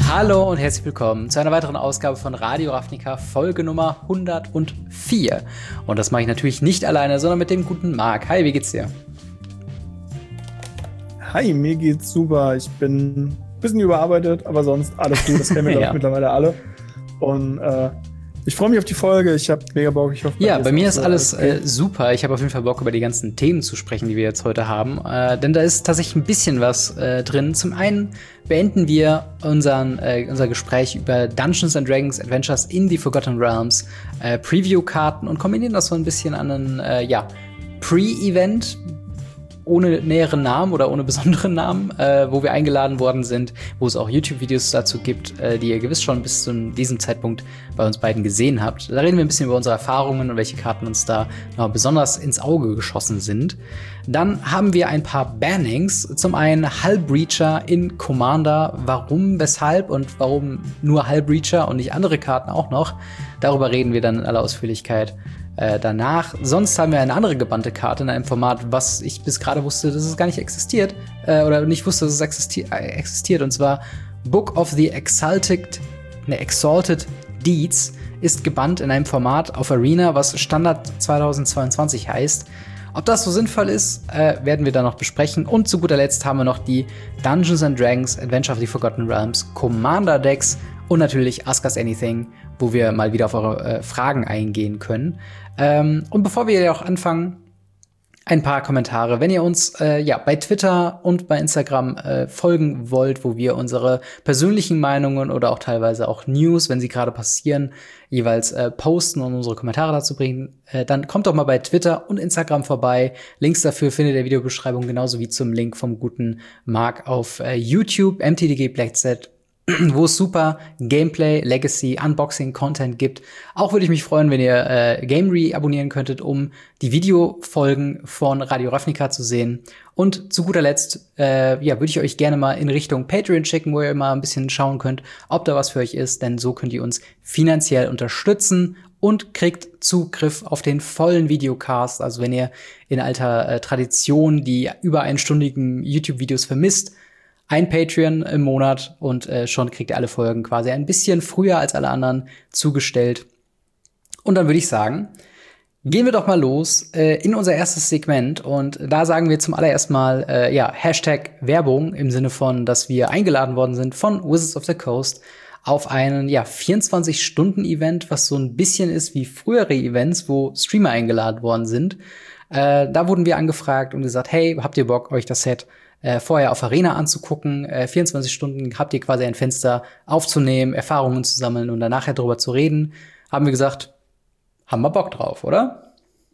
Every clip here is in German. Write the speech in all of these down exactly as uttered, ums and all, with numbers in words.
Hallo und herzlich willkommen zu einer weiteren Ausgabe von Radio Ravnica, Folge Nummer hundertvier. Und das mache ich natürlich nicht alleine, sondern mit dem guten Marc. Hi, wie geht's dir? Hi, mir geht's super. Ich bin ein bisschen überarbeitet, aber sonst alles gut. Das kennen wir ja. mittlerweile alle. Und äh, ich freue mich auf die Folge. Ich habe mega Bock. Ich hoffe, ja, bei mir ist so alles äh, super. Ich habe auf jeden Fall Bock, über die ganzen Themen zu sprechen, die wir jetzt heute haben. Äh, denn da ist tatsächlich ein bisschen was äh, drin. Zum einen beenden wir unseren, äh, unser Gespräch über Dungeons and Dragons Adventures in the Forgotten Realms äh, Preview-Karten und kombinieren das so ein bisschen an einen äh, ja, Pre-Event ohne näheren Namen oder ohne besonderen Namen, äh, wo wir eingeladen worden sind, wo es auch YouTube-Videos dazu gibt, äh, die ihr gewiss schon bis zu diesem Zeitpunkt bei uns beiden gesehen habt. Da reden wir ein bisschen über unsere Erfahrungen und welche Karten uns da noch besonders ins Auge geschossen sind. Dann haben wir ein paar Bannings. Zum einen Hullbreacher in Commander. Warum, weshalb und warum nur Hullbreacher und nicht andere Karten auch noch? Darüber reden wir dann in aller Ausführlichkeit Äh, danach. Sonst haben wir eine andere gebannte Karte in einem Format, was ich bis gerade wusste, dass es gar nicht existiert. Äh, oder nicht wusste, dass es existi äh, existiert. Und zwar Book of the Exalted, ne, Exalted Deeds ist gebannt in einem Format auf Arena, was Standard zweitausendzweiundzwanzig heißt. Ob das so sinnvoll ist, äh, werden wir dann noch besprechen. Und zu guter Letzt haben wir noch die Dungeons and Dragons Adventure of the Forgotten Realms Commander Decks und natürlich Ask Us Anything, wo wir mal wieder auf eure äh, Fragen eingehen können. Ähm, und bevor wir ja auch anfangen, ein paar Kommentare. Wenn ihr uns äh, ja bei Twitter und bei Instagram äh, folgen wollt, wo wir unsere persönlichen Meinungen oder auch teilweise auch News, wenn sie gerade passieren, jeweils äh, posten und unsere Kommentare dazu bringen, äh, dann kommt doch mal bei Twitter und Instagram vorbei. Links dafür findet ihr in der Videobeschreibung, genauso wie zum Link vom guten Marc auf äh, YouTube, M T D G Black Z, wo es super Gameplay, Legacy, Unboxing-Content gibt. Auch würde ich mich freuen, wenn ihr äh, Gamery abonnieren könntet, um die Videofolgen von Radio Ravnica zu sehen. Und zu guter Letzt, äh, ja, würde ich euch gerne mal in Richtung Patreon schicken, wo ihr mal ein bisschen schauen könnt, ob da was für euch ist, denn so könnt ihr uns finanziell unterstützen und kriegt Zugriff auf den vollen Videocast. Also wenn ihr in alter äh, Tradition die über einstündigen YouTube-Videos vermisst, ein Patreon im Monat und äh, schon kriegt ihr alle Folgen quasi ein bisschen früher als alle anderen zugestellt. Und dann würde ich sagen, gehen wir doch mal los äh, in unser erstes Segment. Und da sagen wir zum allerersten Mal, äh, ja, Hashtag Werbung im Sinne von, dass wir eingeladen worden sind von Wizards of the Coast auf einen, ja, vierundzwanzig-Stunden-Event, was so ein bisschen ist wie frühere Events, wo Streamer eingeladen worden sind. Äh, da wurden wir angefragt und gesagt, hey, habt ihr Bock, euch das Set Äh, vorher auf Arena anzugucken. Äh, vierundzwanzig Stunden habt ihr quasi ein Fenster aufzunehmen, Erfahrungen zu sammeln und dann nachher darüber zu reden. Haben wir gesagt, haben wir Bock drauf, oder?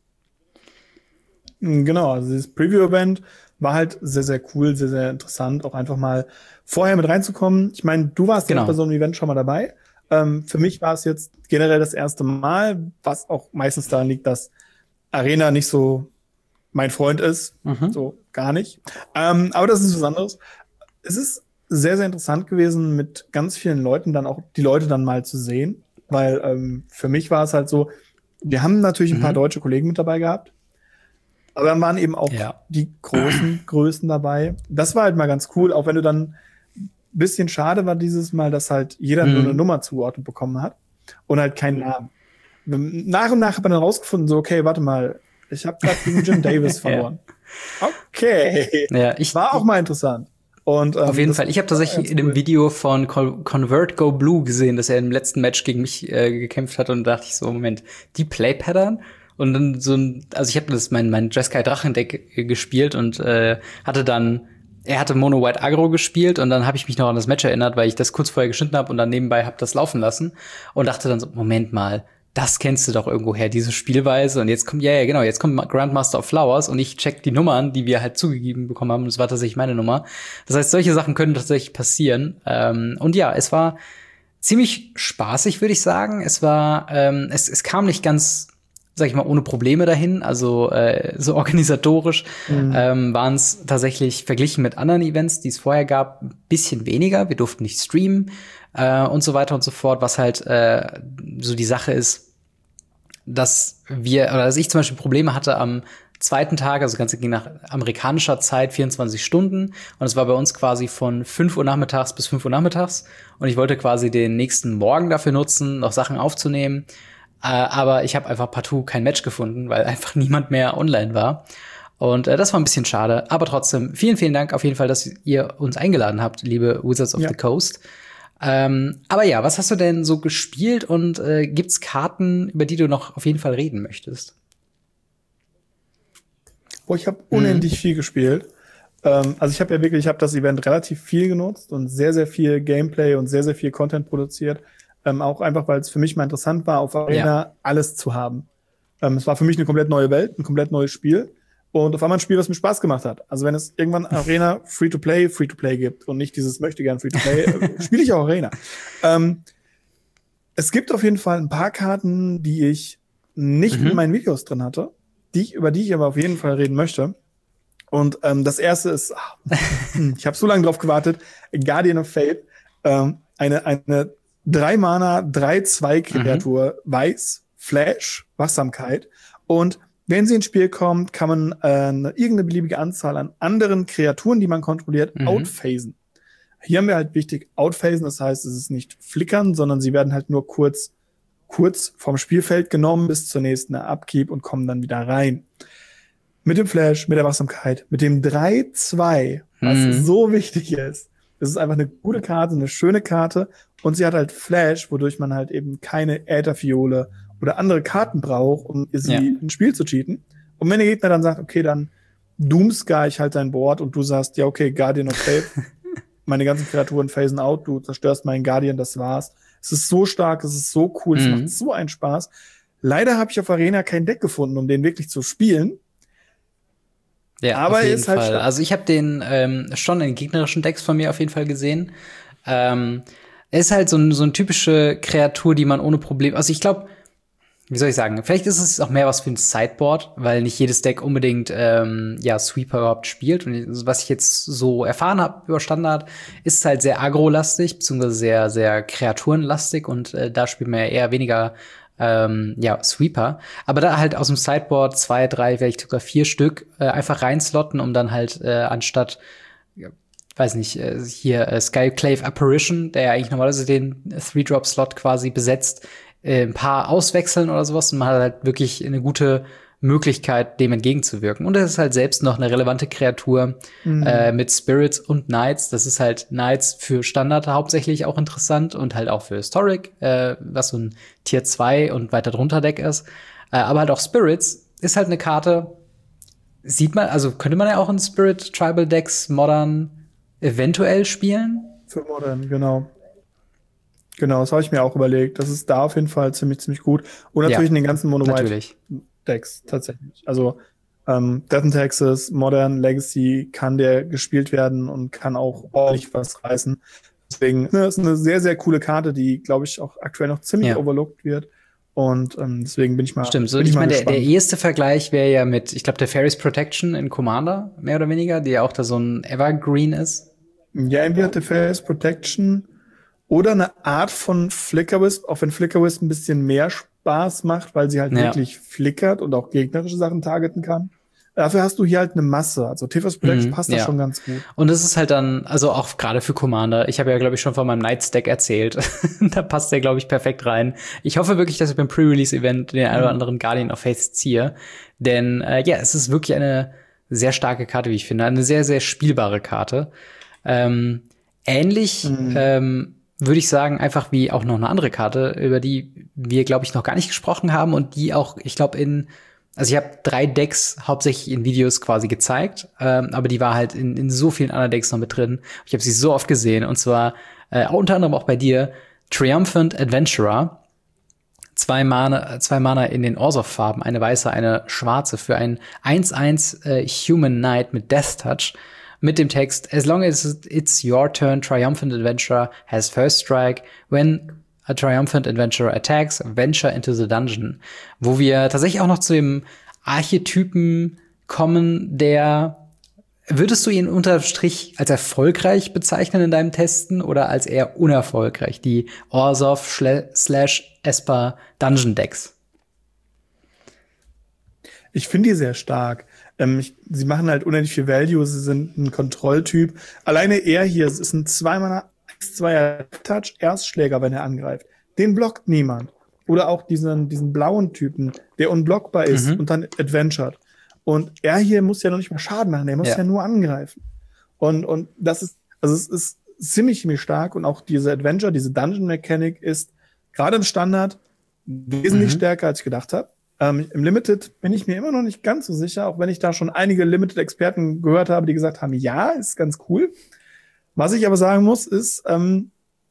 Genau, also dieses Preview-Event war halt sehr, sehr cool, sehr, sehr interessant, auch einfach mal vorher mit reinzukommen. Ich meine, du warst ja genau. bei so einem Event schon mal dabei. Ähm, für mich war es jetzt generell das erste Mal, was auch meistens daran liegt, dass Arena nicht so mein Freund ist, mhm. so gar nicht. Ähm, aber das ist was anderes. Es ist sehr, sehr interessant gewesen, mit ganz vielen Leuten dann auch die Leute dann mal zu sehen, weil ähm, für mich war es halt so, wir haben natürlich ein mhm. paar deutsche Kollegen mit dabei gehabt, aber dann waren eben auch ja. die großen Größen dabei. Das war halt mal ganz cool, auch wenn du dann ein bisschen schade war dieses Mal, dass halt jeder mhm. nur eine Nummer zugeordnet bekommen hat und halt keinen Namen. Nach und nach hat man dann rausgefunden, so, okay, warte mal, ich habe gerade gegen Jim Davis verloren. ja. Okay. Ja, ich, war auch mal interessant. Und, ähm, auf jeden Fall. Ich habe tatsächlich in dem cool. Video von Convert Go Blue gesehen, dass er im letzten Match gegen mich äh, gekämpft hat und dachte ich so, Moment, die Play-Pattern? Und dann so ein, also ich habe das mein mein Jeskai Drachendeck gespielt und äh, hatte dann, er hatte Mono White Aggro gespielt und dann habe ich mich noch an das Match erinnert, weil ich das kurz vorher geschnitten habe und dann nebenbei habe das laufen lassen und dachte dann so, Moment mal, das kennst du doch irgendwo her, diese Spielweise. Und jetzt kommt, ja, ja, genau, jetzt kommt Grandmaster of Flowers und ich check die Nummern, die wir halt zugegeben bekommen haben. Und das war tatsächlich meine Nummer. Das heißt, solche Sachen können tatsächlich passieren. Ähm, und ja, es war ziemlich spaßig, würde ich sagen. Es war, ähm, es, es kam nicht ganz, sag ich mal, ohne Probleme dahin. Also äh, so organisatorisch mhm. ähm, waren es tatsächlich verglichen mit anderen Events, die es vorher gab, ein bisschen weniger. Wir durften nicht streamen. Äh, und so weiter und so fort, was halt äh, so die Sache ist, dass wir, oder dass ich zum Beispiel Probleme hatte am zweiten Tag, also das Ganze ging nach amerikanischer Zeit vierundzwanzig Stunden. Und es war bei uns quasi von fünf Uhr nachmittags bis fünf Uhr nachmittags. Und ich wollte quasi den nächsten Morgen dafür nutzen, noch Sachen aufzunehmen. Äh, aber ich habe einfach partout kein Match gefunden, weil einfach niemand mehr online war. Und äh, das war ein bisschen schade. Aber trotzdem, vielen, vielen Dank auf jeden Fall, dass ihr uns eingeladen habt, liebe Wizards of ja. the Coast. Ähm, aber ja, was hast du denn so gespielt und äh, gibt's Karten, über die du noch auf jeden Fall reden möchtest? Oh, ich habe unendlich mhm. viel gespielt. Ähm, also ich habe ja wirklich, ich habe das Event relativ viel genutzt und sehr, sehr viel Gameplay und sehr, sehr viel Content produziert. Ähm, auch einfach, weil es für mich mal interessant war, auf Arena ja. alles zu haben. Ähm, es war für mich eine komplett neue Welt, ein komplett neues Spiel. Und auf einmal ein Spiel, was mir Spaß gemacht hat. Also wenn es irgendwann Arena Free-to-Play, Free-to-Play gibt und nicht dieses möchte gern Free-to-Play, äh, spiele ich auch Arena. Ähm, es gibt auf jeden Fall ein paar Karten, die ich nicht mhm. in meinen Videos drin hatte, die ich, über die ich aber auf jeden Fall reden möchte. Und ähm, das erste ist, ach, ich habe so lange drauf gewartet, Guardian of Fate, ähm, eine eine drei Mana, drei zwei Kreatur, mhm. Weiß, Flash, Wachsamkeit und wenn sie ins Spiel kommt, kann man äh, eine, irgendeine beliebige Anzahl an anderen Kreaturen, die man kontrolliert, mhm. outphasen. Hier haben wir halt wichtig outphasen, das heißt, es ist nicht flickern, sondern sie werden halt nur kurz kurz vom Spielfeld genommen bis zur nächsten Upkeep und kommen dann wieder rein. Mit dem Flash, mit der Wachsamkeit, mit dem drei zwei, was mhm. so wichtig ist. Das ist einfach eine gute Karte, eine schöne Karte und sie hat halt Flash, wodurch man halt eben keine Ätherfiole oder andere Karten braucht, um sie ja. ins Spiel zu cheaten. Und wenn der Gegner dann sagt, okay, dann doomscar ich halt dein Board und du sagst, ja, okay, Guardian of Fate, meine ganzen Kreaturen phasen out, du zerstörst meinen Guardian, das war's. Es ist so stark, es ist so cool, mhm. es macht so einen Spaß. Leider habe ich auf Arena kein Deck gefunden, um den wirklich zu spielen. Ja, aber auf jeden ist halt Fall. Stark. Also ich habe den ähm, schon in gegnerischen Decks von mir auf jeden Fall gesehen. Ähm, er ist halt so, ein, so eine typische Kreatur, die man ohne Probleme, also ich glaube, wie soll ich sagen, vielleicht ist es auch mehr was für ein Sideboard, weil nicht jedes Deck unbedingt ähm, ja Sweeper überhaupt spielt. Und was ich jetzt so erfahren habe über Standard, ist es halt sehr agro-lastig, beziehungsweise sehr, sehr kreaturenlastig und äh, da spielt man ja eher weniger ähm, ja, Sweeper. Aber da halt aus dem Sideboard zwei, drei, vielleicht sogar vier Stück äh, einfach reinslotten, um dann halt äh, anstatt ja, weiß nicht, äh, hier äh, Skyclave Apparition, der ja eigentlich normalerweise den Three-Drop-Slot quasi besetzt, ein paar auswechseln oder sowas und man hat halt wirklich eine gute Möglichkeit, dem entgegenzuwirken. Und es ist halt selbst noch eine relevante Kreatur mhm. äh, mit Spirits und Knights. Das ist halt Knights für Standard hauptsächlich auch interessant und halt auch für Historic, äh, was so ein Tier zwei und weiter drunter Deck ist. Äh, aber halt auch Spirits ist halt eine Karte, sieht man, also könnte man ja auch in Spirit Tribal Decks Modern eventuell spielen. Für Modern, genau. Genau, das habe ich mir auch überlegt. Das ist da auf jeden Fall ziemlich, ziemlich gut. Und natürlich ja, in den ganzen Mono-White-Decks tatsächlich. Also ähm, Death in Texas, Modern, Legacy kann der gespielt werden und kann auch ordentlich was reißen. Deswegen ne, ist eine sehr, sehr coole Karte, die, glaube ich, auch aktuell noch ziemlich ja. overlooked wird. Und ähm, deswegen bin ich mal Stimmt, so ich, ich meine, der, der erste Vergleich wäre ja mit, ich glaube, der Fairies Protection in Commander, mehr oder weniger, die ja auch da so ein Evergreen ist. Ja, irgendwie hat der Fairies Protection oder eine Art von Flickerwisp, auch wenn Flickerwisp ein bisschen mehr Spaß macht, weil sie halt ja. wirklich flickert und auch gegnerische Sachen targeten kann. Dafür hast du hier halt eine Masse. Also Tefas Protection mhm, passt da ja. schon ganz gut. Und das ist halt dann, also auch gerade für Commander. Ich habe ja, glaube ich, schon von meinem Knights-Deck erzählt. Da passt der, glaube ich, perfekt rein. Ich hoffe wirklich, dass ich beim Pre-Release-Event den einen oder anderen Guardian of Faith ziehe. Denn äh, ja, es ist wirklich eine sehr starke Karte, wie ich finde. Eine sehr, sehr spielbare Karte. Ähm, ähnlich mhm. ähm, würde ich sagen, einfach wie auch noch eine andere Karte, über die wir, glaube ich, noch gar nicht gesprochen haben und die auch, ich glaube, in also ich habe drei Decks hauptsächlich in Videos quasi gezeigt, ähm, aber die war halt in, in so vielen anderen Decks noch mit drin. Ich habe sie so oft gesehen und zwar äh, unter anderem auch bei dir Triumphant Adventurer. Zwei Mana, zwei Mana in den Orzhov-Farben, eine weiße, eine schwarze für ein eins eins äh, Human Knight mit Death Touch mit dem Text As long as it's your turn, Triumphant Adventurer has first strike. When a Triumphant Adventurer attacks, venture into the dungeon. Wo wir tatsächlich auch noch zu dem Archetypen kommen, der würdest du ihn unterm Strich als erfolgreich bezeichnen in deinem Testen oder als eher unerfolgreich? Die Orzhov slash Esper Dungeon Decks. Ich finde die sehr stark. Ähm, ich, sie machen halt unendlich viel Value, sie sind ein Kontrolltyp. Alleine er hier, es ist ein zweimal zweier Touch Erstschläger, wenn er angreift. Den blockt niemand. Oder auch diesen, diesen blauen Typen, der unblockbar ist mhm. und dann adventured. Und er hier muss ja noch nicht mal Schaden machen, der muss ja, ja nur angreifen. Und, und das ist, also es ist ziemlich, ziemlich stark. Und auch diese Adventure, diese Dungeon-Mechanik ist gerade im Standard wesentlich mhm. stärker, als ich gedacht habe. Ähm, Im Limited bin ich mir immer noch nicht ganz so sicher, auch wenn ich da schon einige Limited-Experten gehört habe, die gesagt haben, ja, ist ganz cool. Was ich aber sagen muss, ist, ähm,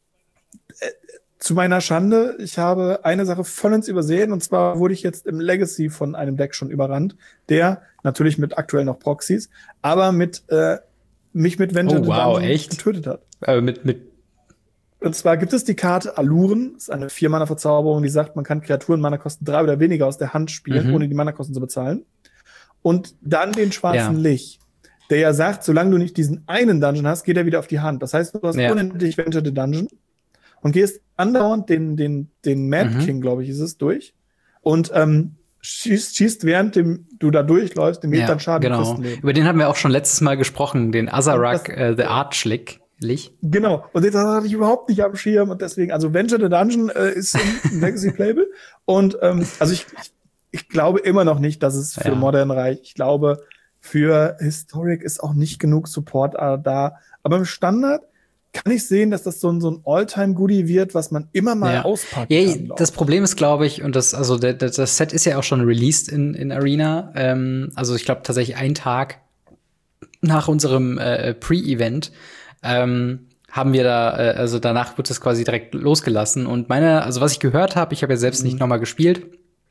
äh, zu meiner Schande, ich habe eine Sache vollends übersehen, und zwar wurde ich jetzt im Legacy von einem Deck schon überrannt, der natürlich mit aktuell noch Proxys, aber mit äh, mich mit Venture oh, wow, the echt? getötet hat. Aber mit, mit Und zwar gibt es die Karte Alluren, das ist eine vier-Mana-Verzauberung, die sagt, man kann Kreaturen Mana-Kosten drei oder weniger aus der Hand spielen, mhm. ohne die Mana-Kosten zu bezahlen. Und dann den schwarzen ja. Lich, der ja sagt, solange du nicht diesen einen Dungeon hast, geht er wieder auf die Hand. Das heißt, du hast ja. unendlich Venture the Dungeon und gehst andauernd den, den, den Mad mhm. King, glaube ich, ist es, durch. Und ähm, schießt, schießt während dem, du da durchläufst, dem ja, dann Schaden. Genau. Über den haben wir auch schon letztes Mal gesprochen, den Azarak, äh, The Archlick. Genau. Und das hatte ich überhaupt nicht am Schirm. Und deswegen, also Venture the Dungeon äh, ist ein Legacy Playable. Und ähm, also ich, ich, ich glaube immer noch nicht, dass es für ja. Modern reicht. Ich glaube, für Historic ist auch nicht genug Support äh, da. Aber im Standard kann ich sehen, dass das so ein, so ein All-Time-Goodie wird, was man immer mal ja. auspacken ja, kann. Das Problem ist, glaube ich, und das, also der, das Set ist ja auch schon released in, in Arena. Ähm, also ich glaube tatsächlich einen Tag nach unserem äh, Pre-Event ähm, haben wir da, äh, also danach wird es quasi direkt losgelassen. Und meine, also was ich gehört habe, ich habe ja selbst mhm. nicht nochmal gespielt,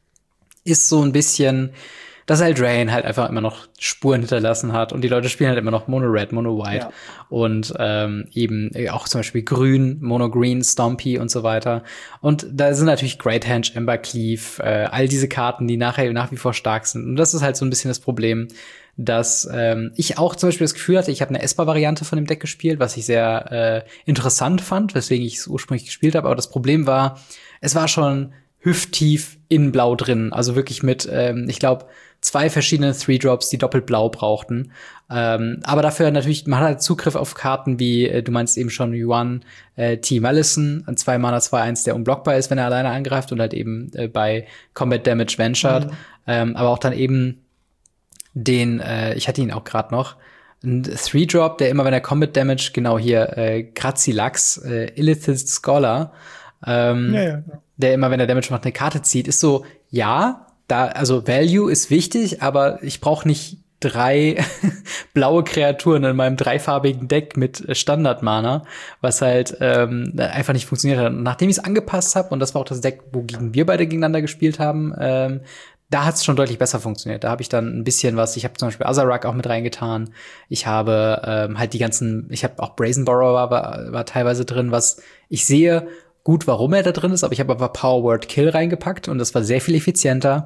ist so ein bisschen, dass Eldraine halt einfach immer noch Spuren hinterlassen hat und die Leute spielen halt immer noch Mono Red, Mono White ja. und ähm, eben auch zum Beispiel Grün, Mono Green, Stompy und so weiter. Und da sind natürlich Great Henge, Embercleave, äh, all diese Karten, die nachher nach wie vor stark sind. Und das ist halt so ein bisschen das Problem, dass ähm, ich auch zum Beispiel das Gefühl hatte, ich habe eine Esper-Variante von dem Deck gespielt, was ich sehr äh, interessant fand, weswegen ich es ursprünglich gespielt habe. Aber das Problem war, es war schon hüfttief in Blau drin. Also wirklich mit, ähm, ich glaube, zwei verschiedene Three-Drops, die doppelt blau brauchten. Ähm, aber dafür natürlich, man hat halt Zugriff auf Karten wie, äh, du meinst eben schon, Yuan, äh, T. Malison, ein zwei Mana zwei eins, der unblockbar ist, wenn er alleine angreift und halt eben äh, bei Combat Damage ventured. Mhm. Ähm, aber auch dann eben den, äh, ich hatte ihn auch gerade noch, ein Three-Drop, der immer, wenn er Combat Damage, genau hier, äh, Grazilax, äh, Illithid Scholar, ähm, ja, ja, ja. der immer, wenn er Damage macht, eine Karte zieht, ist so, ja, da, also Value ist wichtig, aber ich brauche nicht drei blaue Kreaturen in meinem dreifarbigen Deck mit Standard-Mana, was halt ähm, einfach nicht funktioniert hat. Und nachdem ich es angepasst habe, und das war auch das Deck, wogegen wir beide gegeneinander gespielt haben, ähm, da hat es schon deutlich besser funktioniert. Da habe ich dann ein bisschen was, ich habe zum Beispiel Azarak auch mit reingetan. Ich habe ähm, halt die ganzen, ich habe auch Brazen Borrower war, war teilweise drin, was ich sehe gut, warum er da drin ist, aber ich habe aber Power Word Kill reingepackt und das war sehr viel effizienter.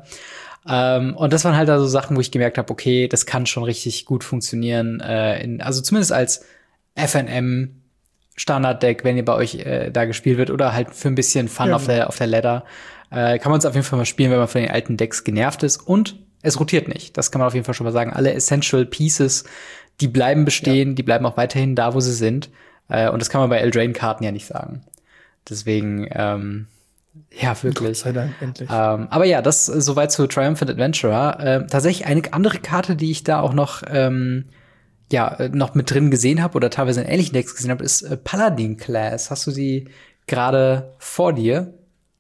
Ähm, und das waren halt also Sachen, wo ich gemerkt habe, okay, das kann schon richtig gut funktionieren. Äh, in, also zumindest als F N M Standarddeck, wenn ihr bei euch äh, da gespielt wird oder halt für ein bisschen Fun ja. auf der auf der Ladder, äh, kann man es auf jeden Fall mal spielen, wenn man von den alten Decks genervt ist. Und es rotiert nicht. Das kann man auf jeden Fall schon mal sagen. Alle Essential Pieces, die bleiben bestehen, ja. die bleiben auch weiterhin da, wo sie sind. Äh, und das kann man bei Eldraine-Karten ja nicht sagen. Deswegen, ähm, ja, wirklich. Gott sei Dank, endlich. Ähm, aber ja, das äh, soweit zu Triumphant Adventurer. Ähm, tatsächlich eine andere Karte, die ich da auch noch, ähm, ja, noch mit drin gesehen habe oder teilweise in ähnlichen Decks gesehen habe, ist äh, Paladin Class. Hast du sie gerade vor dir?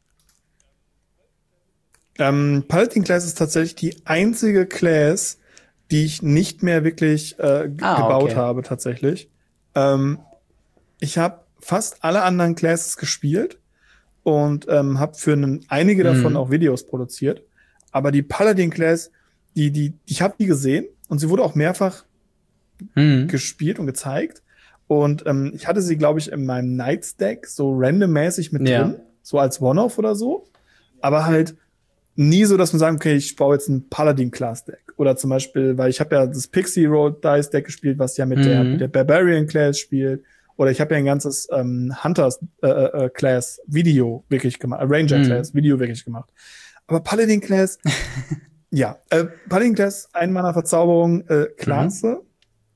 Ähm, Paladin Class ist tatsächlich die einzige Class, die ich nicht mehr wirklich äh, g- ah, gebaut okay. habe, tatsächlich. Ähm, ich habe fast alle anderen Classes gespielt und ähm, habe für einen, einige mhm. davon auch Videos produziert. Aber die Paladin Class, die, die, ich habe die gesehen und sie wurde auch mehrfach mhm. gespielt und gezeigt. Und ähm, ich hatte sie, glaube ich, in meinem Knights Deck so randommäßig mit ja. drin, so als One-Off oder so. Aber halt nie so, dass man sagen, okay, ich baue jetzt ein Paladin-Class-Deck. Oder zum Beispiel, weil ich habe ja das Pixie Road Dice Deck gespielt, was ja mit, mhm. der, mit der Barbarian Class spielt. Oder ich habe ja ein ganzes ähm, Hunters äh, äh, Class Video wirklich gemacht, äh, Ranger Class mhm. Video wirklich gemacht. Aber Paladin Class Ja, äh, Paladin Class, Ein-Mana-Verzauberung, äh, Klasse. Mhm.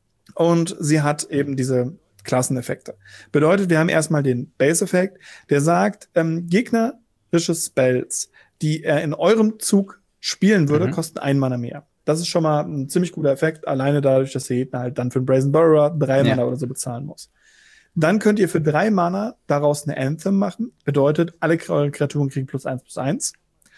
Und sie hat eben diese Klasseneffekte. Bedeutet, wir haben erstmal den Base-Effekt, der sagt, ähm, gegnerische Spells, die er in eurem Zug spielen würde, mhm. kosten ein Mana mehr. Das ist schon mal ein ziemlich guter Effekt, alleine dadurch, dass der Gegner halt dann für einen Brazen Borrower drei ja. Mana oder so bezahlen muss. Dann könnt ihr für drei Mana daraus eine Anthem machen. Bedeutet, alle Kreaturen kriegen plus eins plus eins.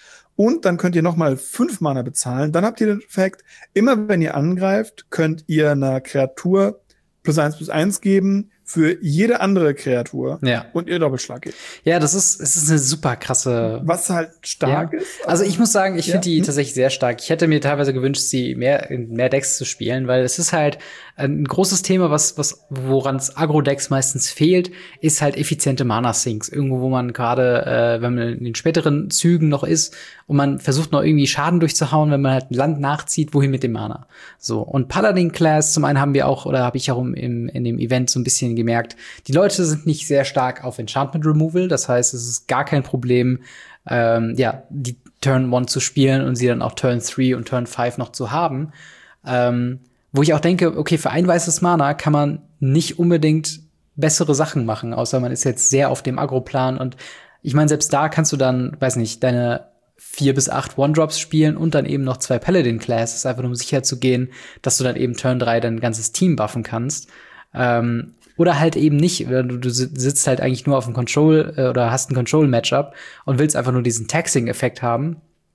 Und dann könnt ihr nochmal fünf Mana bezahlen. Dann habt ihr den Effekt, immer wenn ihr angreift, könnt ihr einer Kreatur plus eins plus eins geben für jede andere Kreatur ja. und ihr Doppelschlag geht. Ja, das ist, es ist eine super krasse. Was halt stark ja. ist. Also ich muss sagen, ich ja. finde die hm. tatsächlich sehr stark. Ich hätte mir teilweise gewünscht, sie mehr in mehr Decks zu spielen, weil es ist halt ein großes Thema, was, was, woran es Agro-Decks meistens fehlt, ist halt effiziente Mana-Sinks. Irgendwo, wo man gerade, äh, wenn man in den späteren Zügen noch ist und man versucht noch irgendwie Schaden durchzuhauen, wenn man halt ein Land nachzieht, wohin mit dem Mana? So. Und Paladin Class, zum einen haben wir auch, oder habe ich auch im, in dem Event so ein bisschen gemerkt, die Leute sind nicht sehr stark auf Enchantment Removal. Das heißt, es ist gar kein Problem, ähm, ja, die Turn eins zu spielen und sie dann auch Turn drei und Turn fünf noch zu haben. Ähm, wo ich auch denke, okay, für ein weißes Mana kann man nicht unbedingt bessere Sachen machen, außer man ist jetzt sehr auf dem Agro-Plan. Und ich meine, selbst da kannst du dann, weiß nicht, deine vier bis acht One-Drops spielen und dann eben noch zwei Paladin-Classes, einfach nur um sicher zu gehen, dass du dann eben Turn drei dein ganzes Team buffen kannst. Ähm, Oder halt eben nicht. Du, du sitzt halt eigentlich nur auf dem Control äh, oder hast ein Control-Matchup und willst einfach nur diesen Taxing-Effekt haben,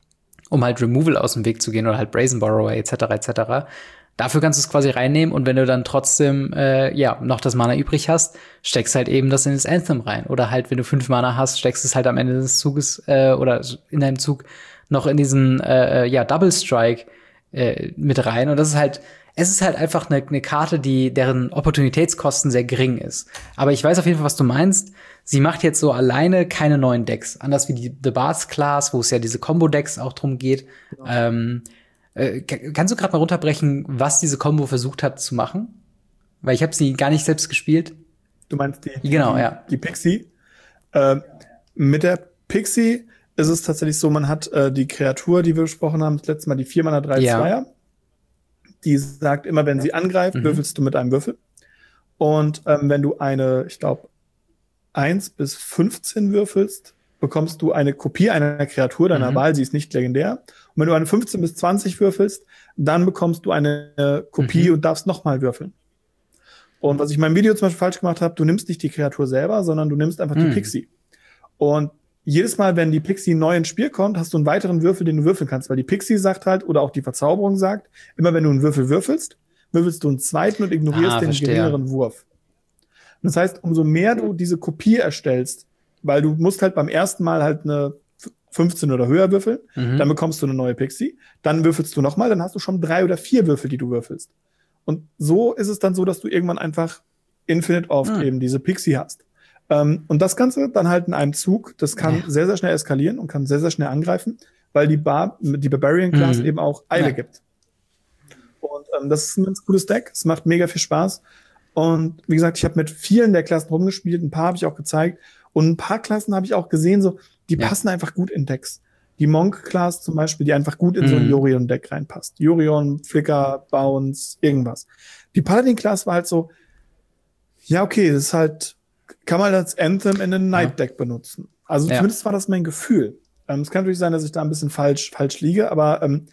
um halt Removal aus dem Weg zu gehen oder halt Brazen Borrower et cetera et cetera. Dafür kannst du es quasi reinnehmen und wenn du dann trotzdem äh, ja noch das Mana übrig hast, steckst halt eben das in das Anthem rein. Oder halt, wenn du fünf Mana hast, steckst es halt am Ende des Zuges äh, oder in deinem Zug noch in diesen äh, ja Double Strike äh, mit rein. Und das ist halt Es ist halt einfach eine, eine Karte, die deren Opportunitätskosten sehr gering ist. Aber ich weiß auf jeden Fall, was du meinst. Sie macht jetzt so alleine keine neuen Decks. Anders wie die The Bards Class, wo es ja diese Combo-Decks auch drum geht. Genau. Ähm, äh, kannst du gerade mal runterbrechen, was diese Combo versucht hat zu machen? Weil ich habe sie gar nicht selbst gespielt. Du meinst die, die, genau, die, ja. die Pixie? Äh, mit der Pixie ist es tatsächlich so, man hat äh, die Kreatur, die wir besprochen haben, das letzte Mal die vier Mana drei Zweier. Ja. Die sagt immer, wenn sie angreift, mhm. würfelst du mit einem Würfel. Und ähm, wenn du eine, ich glaube, eins bis fünfzehn würfelst, bekommst du eine Kopie einer Kreatur deiner mhm. Wahl, sie ist nicht legendär. Und wenn du eine fünfzehn bis zwanzig würfelst, dann bekommst du eine Kopie mhm. und darfst nochmal würfeln. Und was ich in meinem Video zum Beispiel falsch gemacht habe, du nimmst nicht die Kreatur selber, sondern du nimmst einfach mhm. die Pixie. Und jedes Mal, wenn die Pixie neu ins Spiel kommt, hast du einen weiteren Würfel, den du würfeln kannst. Weil die Pixie sagt halt, oder auch die Verzauberung sagt, immer wenn du einen Würfel würfelst, würfelst du einen zweiten und ignorierst ah, den verstehe. geringeren Wurf. Und das heißt, umso mehr du diese Kopie erstellst, weil du musst halt beim ersten Mal halt eine fünfzehn oder höher würfeln, mhm. dann bekommst du eine neue Pixie, dann würfelst du nochmal, dann hast du schon drei oder vier Würfel, die du würfelst. Und so ist es dann so, dass du irgendwann einfach infinite oft mhm. eben diese Pixie hast. Um, und das Ganze dann halt in einem Zug, das kann ja. sehr, sehr schnell eskalieren und kann sehr, sehr schnell angreifen, weil die, Bar die Barbarian Class mhm. eben auch Eile ja. gibt. Und um, das ist ein ganz cooles Deck, es macht mega viel Spaß. Und wie gesagt, ich habe mit vielen der Klassen rumgespielt, ein paar habe ich auch gezeigt und ein paar Klassen habe ich auch gesehen, so die ja. passen einfach gut in Decks. Die Monk-Class zum Beispiel, die einfach gut in mhm. so ein Yorion-Deck reinpasst. Yorion, Flicker, Bounce, irgendwas. Die Paladin-Class war halt so, ja okay, das ist halt kann man als Anthem in einem Night Deck ja. benutzen. Also ja. zumindest war das mein Gefühl. Ähm, es kann natürlich sein, dass ich da ein bisschen falsch, falsch liege, aber ähm,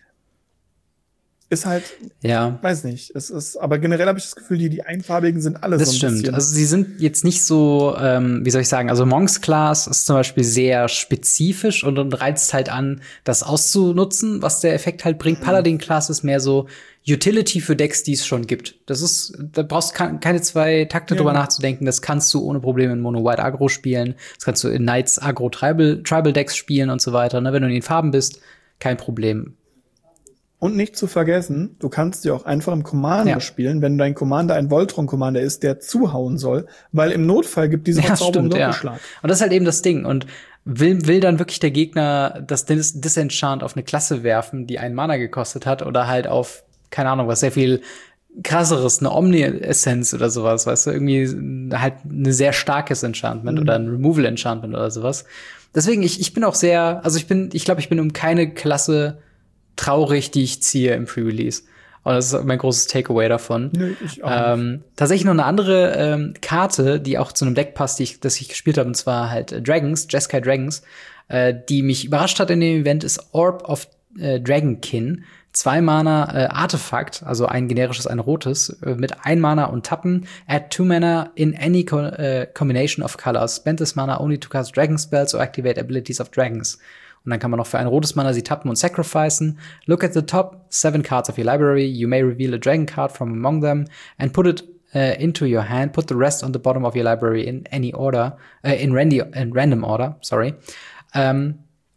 ist halt, ja. weiß nicht. Es ist, aber generell habe ich das Gefühl, die, die einfarbigen sind alle das so ein stimmt. bisschen. Also sie sind jetzt nicht so, ähm, wie soll ich sagen, also Monks Class ist zum Beispiel sehr spezifisch und, und reizt halt an, das auszunutzen, was der Effekt halt bringt. Mhm. Paladin Class ist mehr so Utility für Decks, die es schon gibt. Das ist, da brauchst du keine zwei Takte ja. drüber nachzudenken. Das kannst du ohne Probleme in Mono-White Agro spielen. Das kannst du in Knights Agro Tribal, Tribal Decks spielen und so weiter. Ne? Wenn du in den Farben bist, kein Problem. Und nicht zu vergessen, du kannst sie auch einfach im Commander ja. spielen, wenn dein Commander ein Voltron-Commander ist, der zuhauen soll, weil im Notfall gibt diese Verzauberung ja, Doppelschlag. Ja. Und das ist halt eben das Ding. Und will, will dann wirklich der Gegner das Dis- Disenchant auf eine Klasse werfen, die einen Mana gekostet hat, oder halt auf, keine Ahnung, was sehr viel krasseres, eine Omni-Essenz oder sowas, weißt du, irgendwie halt ein sehr starkes Enchantment mhm. oder ein Removal-Enchantment oder sowas. Deswegen, ich, ich bin auch sehr, also ich bin, ich glaube, ich bin um keine Klasse traurig, die ich ziehe im Pre-Release. Und das ist mein großes Takeaway davon. Nee, ich auch ähm, tatsächlich noch eine andere ähm, Karte, die auch zu einem Deck passt, die ich, das ich gespielt habe, und zwar halt äh, Dragons, Jeskai Dragons, äh, die mich überrascht hat in dem Event, ist Orb of äh, Dragonkin. Zwei Mana äh, Artefakt, also ein generisches, ein rotes, äh, mit ein Mana und Tappen. Add two Mana in any co äh, combination of colors. Spend this Mana only to cast Dragon Spells or activate abilities of Dragons. Und dann kann man noch für ein rotes Mana sie tappen und sacrificen. Look at the top seven cards of your library. You may reveal a dragon card from among them and put it uh, into your hand. Put the rest on the bottom of your library in any order, uh, in, randi in random order. Sorry. Ähm,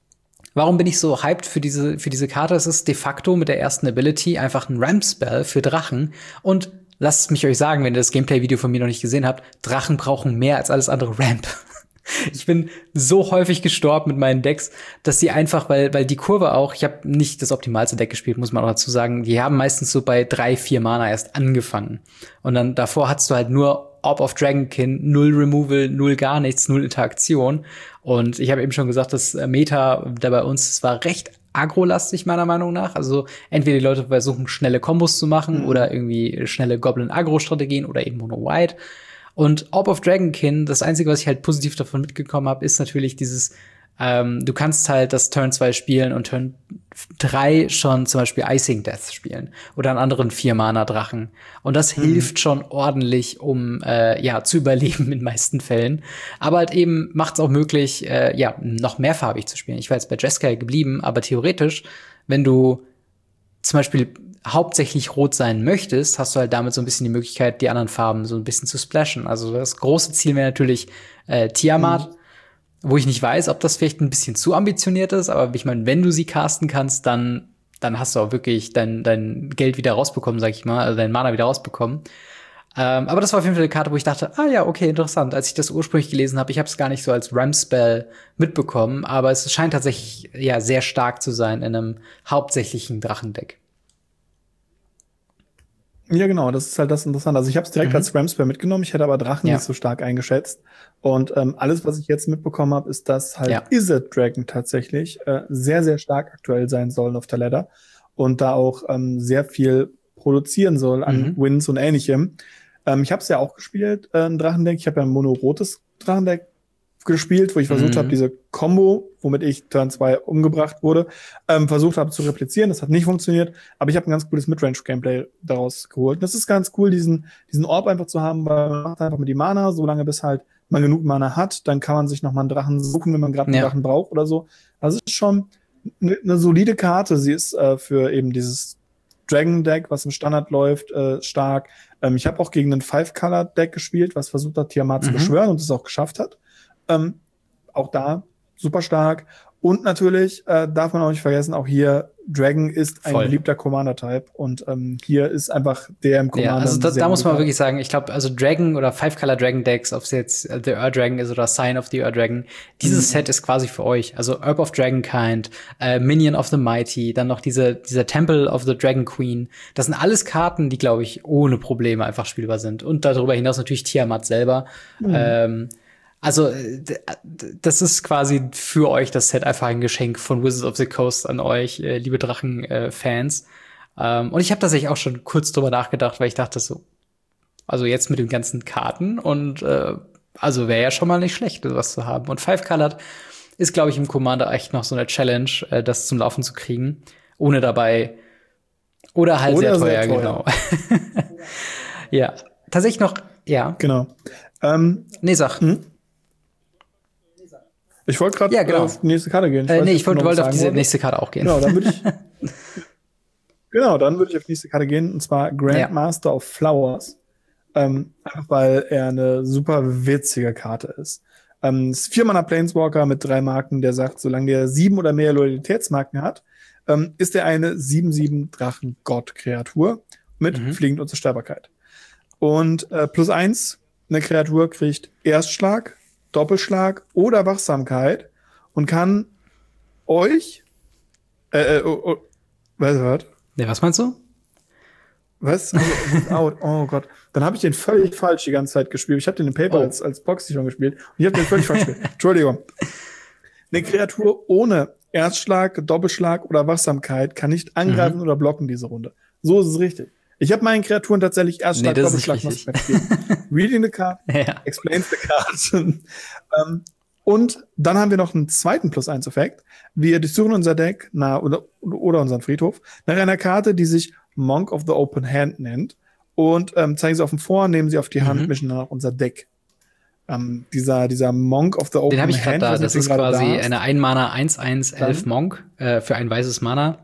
warum bin ich so hyped für diese für diese Karte? Es ist de facto mit der ersten Ability einfach ein Ramp-Spell für Drachen. Und lasst mich euch sagen, wenn ihr das Gameplay-Video von mir noch nicht gesehen habt, Drachen brauchen mehr als alles andere Ramp. Ich bin so häufig gestorben mit meinen Decks, dass die einfach, weil weil die Kurve auch, ich habe nicht das optimalste Deck gespielt, muss man auch dazu sagen, die haben meistens so bei drei, vier Mana erst angefangen. Und dann davor hattest du halt nur Orb of Dragonkin, null Removal, null gar nichts, null Interaktion. Und ich habe eben schon gesagt, das Meta da bei uns, das war recht aggro-lastig meiner Meinung nach. Also entweder die Leute versuchen, schnelle Kombos zu machen mhm. oder irgendwie schnelle Goblin-Agro-Strategien oder eben Mono-White. Und Orb of Dragonkin, das Einzige, was ich halt positiv davon mitgekommen habe, ist natürlich dieses, ähm, du kannst halt das Turn zwei spielen und Turn drei schon zum Beispiel Icing Death spielen oder einen anderen vier-Mana-Drachen. Und das mhm. hilft schon ordentlich, um äh, ja zu überleben in den meisten Fällen. Aber halt eben macht es auch möglich, äh, ja, noch mehrfarbig zu spielen. Ich war jetzt bei Jeskai geblieben, aber theoretisch, wenn du zum Beispiel hauptsächlich rot sein möchtest, hast du halt damit so ein bisschen die Möglichkeit, die anderen Farben so ein bisschen zu splashen. Also das große Ziel wäre natürlich äh, Tiamat, mhm. wo ich nicht weiß, ob das vielleicht ein bisschen zu ambitioniert ist, aber ich meine, wenn du sie casten kannst, dann dann hast du auch wirklich dein dein Geld wieder rausbekommen, sag ich mal, also dein Mana wieder rausbekommen. Ähm, aber das war auf jeden Fall eine Karte, wo ich dachte, ah ja, okay, interessant. Als ich das ursprünglich gelesen habe, ich habe es gar nicht so als Ramp-Spell mitbekommen, aber es scheint tatsächlich ja sehr stark zu sein in einem hauptsächlichen Drachendeck. Ja, genau, das ist halt das Interessante. Also ich habe es direkt mhm. als Ramp-Spell mitgenommen, ich hätte aber Drachen ja. nicht so stark eingeschätzt. Und ähm, alles, was ich jetzt mitbekommen habe, ist, dass halt ja. Izzet Dragon tatsächlich äh, sehr, sehr stark aktuell sein sollen auf der Ladder und da auch ähm, sehr viel produzieren soll an mhm. Wins und Ähnlichem. Ähm, ich habe es ja auch gespielt, äh, ein Drachendeck. Ich habe ja ein mono-rotes Drachendeck gespielt, wo ich versucht mhm. habe, diese Combo, womit ich Turn zwei umgebracht wurde, ähm, versucht habe zu replizieren. Das hat nicht funktioniert, aber ich habe ein ganz cooles Midrange-Gameplay daraus geholt. Und das ist ganz cool, diesen diesen Orb einfach zu haben, weil man macht einfach mit die Mana, solange bis halt man genug Mana hat, dann kann man sich noch mal einen Drachen suchen, wenn man gerade einen ja. Drachen braucht oder so. Also ist schon eine ne solide Karte. Sie ist äh, für eben dieses Dragon-Deck, was im Standard läuft, äh, stark. Ähm, ich habe auch gegen ein Five-Color-Deck gespielt, was versucht hat, Tiamat mhm. zu beschwören und es auch geschafft hat. Ähm, auch da super stark. Und natürlich äh, darf man auch nicht vergessen, auch hier Dragon ist ein Voll. beliebter Commander-Type. Und ähm, hier ist einfach der im Commander. Ja, also da, da muss man wirklich sagen, ich glaube, also Dragon oder Five-Color-Dragon-Decks, ob es jetzt The Ur-Dragon ist oder Sign of the Ur-Dragon, dieses mhm. Set ist quasi für euch. Also Herb of Dragonkind, äh, Minion of the Mighty, dann noch diese, dieser Temple of the Dragon Queen. Das sind alles Karten, die, glaube ich, ohne Probleme einfach spielbar sind. Und darüber hinaus natürlich Tiamat selber. Mhm. Ähm, Also, das ist quasi für euch das Set einfach ein Geschenk von Wizards of the Coast an euch, äh, liebe Drachen-Fans. Äh, ähm, und ich habe tatsächlich auch schon kurz drüber nachgedacht, weil ich dachte so, also jetzt mit den ganzen Karten und äh, also wäre ja schon mal nicht schlecht, was zu haben. Und Five-Colored ist, glaube ich, im Commander echt noch so eine Challenge, äh, das zum Laufen zu kriegen, ohne dabei oder halt oder sehr teuer, sehr teuer. genau. Ja, tatsächlich noch, ja. Genau. Ähm, nee, sag. Hm? Ich wollte gerade ja, genau. auf die nächste Karte gehen. Ich äh, nee, ich wollte wollt auf diese wollte. nächste Karte auch gehen. Genau, dann würde ich Genau, dann würde ich auf die nächste Karte gehen, und zwar Grandmaster ja. of Flowers. Ähm, einfach weil er eine super witzige Karte ist. Ähm, ist Vier-Mana Planeswalker mit drei Marken, der sagt, solange der sieben oder mehr Loyalitätsmarken hat, ähm, ist er eine sieben sieben Drachen-Gott-Kreatur mit mhm. fliegend Unzerstörbarkeit. Und äh, plus eins, eine Kreatur kriegt Erstschlag, Doppelschlag oder Wachsamkeit und kann euch äh, äh, oh, oh, was hört? Ne, was meinst du? Was? Out. Oh Gott. Dann habe ich den völlig falsch die ganze Zeit gespielt. Ich habe den in Paper oh. als, als Proxy schon gespielt und ich habe den völlig falsch gespielt. Entschuldigung. Eine Kreatur ohne Erstschlag, Doppelschlag oder Wachsamkeit kann nicht angreifen mhm. oder blocken diese Runde. So ist es richtig. Ich habe meinen Kreaturen tatsächlich Erstschlag, nee, Doppelschlag, Wachsamkeit gegeben. Reading the card, ja. Explains the card. ähm, und dann haben wir noch einen zweiten Plus eins Effekt. Wir durchsuchen unser Deck na, oder, oder unseren Friedhof nach einer Karte, die sich Monk of the Open Hand nennt. Und ähm, zeigen sie auf dem Vor, nehmen sie auf die Hand, mhm. mischen dann auch unser Deck. Ähm, dieser, dieser Monk of the Open Hand. Den habe ich gerade da. Das ist quasi da eine ein-Mana eins eins elf Monk äh, für ein weißes Mana.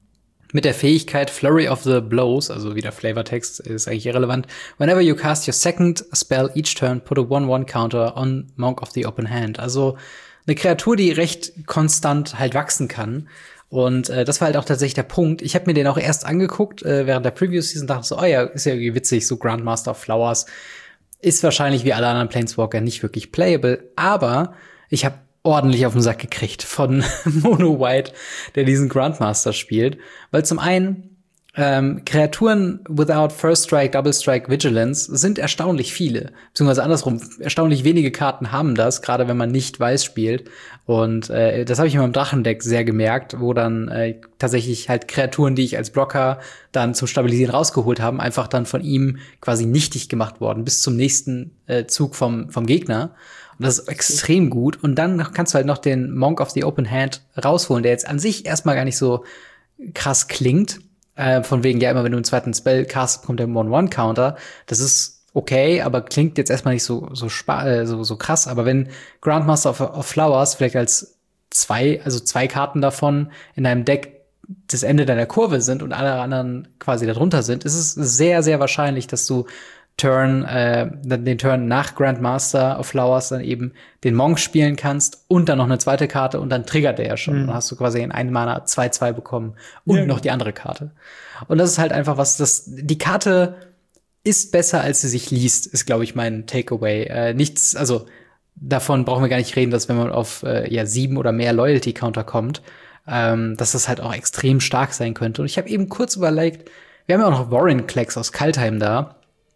Mit der Fähigkeit Flurry of the Blows, also wieder Flavortext, ist eigentlich irrelevant. Whenever you cast your second spell each turn, put a one one counter on Monk of the Open Hand. Also eine Kreatur, die recht konstant halt wachsen kann. Und äh, das war halt auch tatsächlich der Punkt. Ich habe mir den auch erst angeguckt äh, während der Preview-Season, dachte so, oh ja, ist ja irgendwie witzig, so Grandmaster of Flowers. Ist wahrscheinlich wie alle anderen Planeswalker nicht wirklich playable, aber ich habe ordentlich auf den Sack gekriegt von Mono White, der diesen Grandmaster spielt. Weil zum einen ähm, Kreaturen without First Strike, Double Strike, Vigilance sind erstaunlich viele. Beziehungsweise andersrum, erstaunlich wenige Karten haben das, gerade wenn man nicht weiß spielt. Und äh, das habe ich in meinem Drachendeck sehr gemerkt, wo dann äh, tatsächlich halt Kreaturen, die ich als Blocker dann zum Stabilisieren rausgeholt haben, einfach dann von ihm quasi nichtig gemacht worden, bis zum nächsten äh, Zug vom, vom Gegner. Und das ist extrem gut. Und dann kannst du halt noch den Monk of the Open Hand rausholen, der jetzt an sich erstmal gar nicht so krass klingt. Äh, von wegen, ja, immer wenn du einen zweiten Spell cast, kommt der one one Counter. Das ist okay, aber klingt jetzt erstmal nicht so so, spa äh, so, so krass. Aber wenn Grandmaster of, of Flowers vielleicht als zwei, also zwei Karten davon in deinem Deck das Ende deiner Kurve sind und alle anderen quasi darunter sind, ist es sehr, sehr wahrscheinlich, dass du Turn, äh, den Turn nach Grandmaster of Flowers dann eben den Monk spielen kannst und dann noch eine zweite Karte und dann triggert der ja schon. Mhm. Dann hast du quasi in einem Mana zwei zwei bekommen und ja, noch die andere Karte. Und das ist halt einfach was, das, die Karte ist besser, als sie sich liest, ist, glaube ich, mein Takeaway. Äh, nichts, also davon brauchen wir gar nicht reden, dass wenn man auf äh, ja sieben oder mehr Loyalty-Counter kommt, ähm, dass das halt auch extrem stark sein könnte. Und ich habe eben kurz überlegt, wir haben ja auch noch Warren Klecks aus Kaldheim da,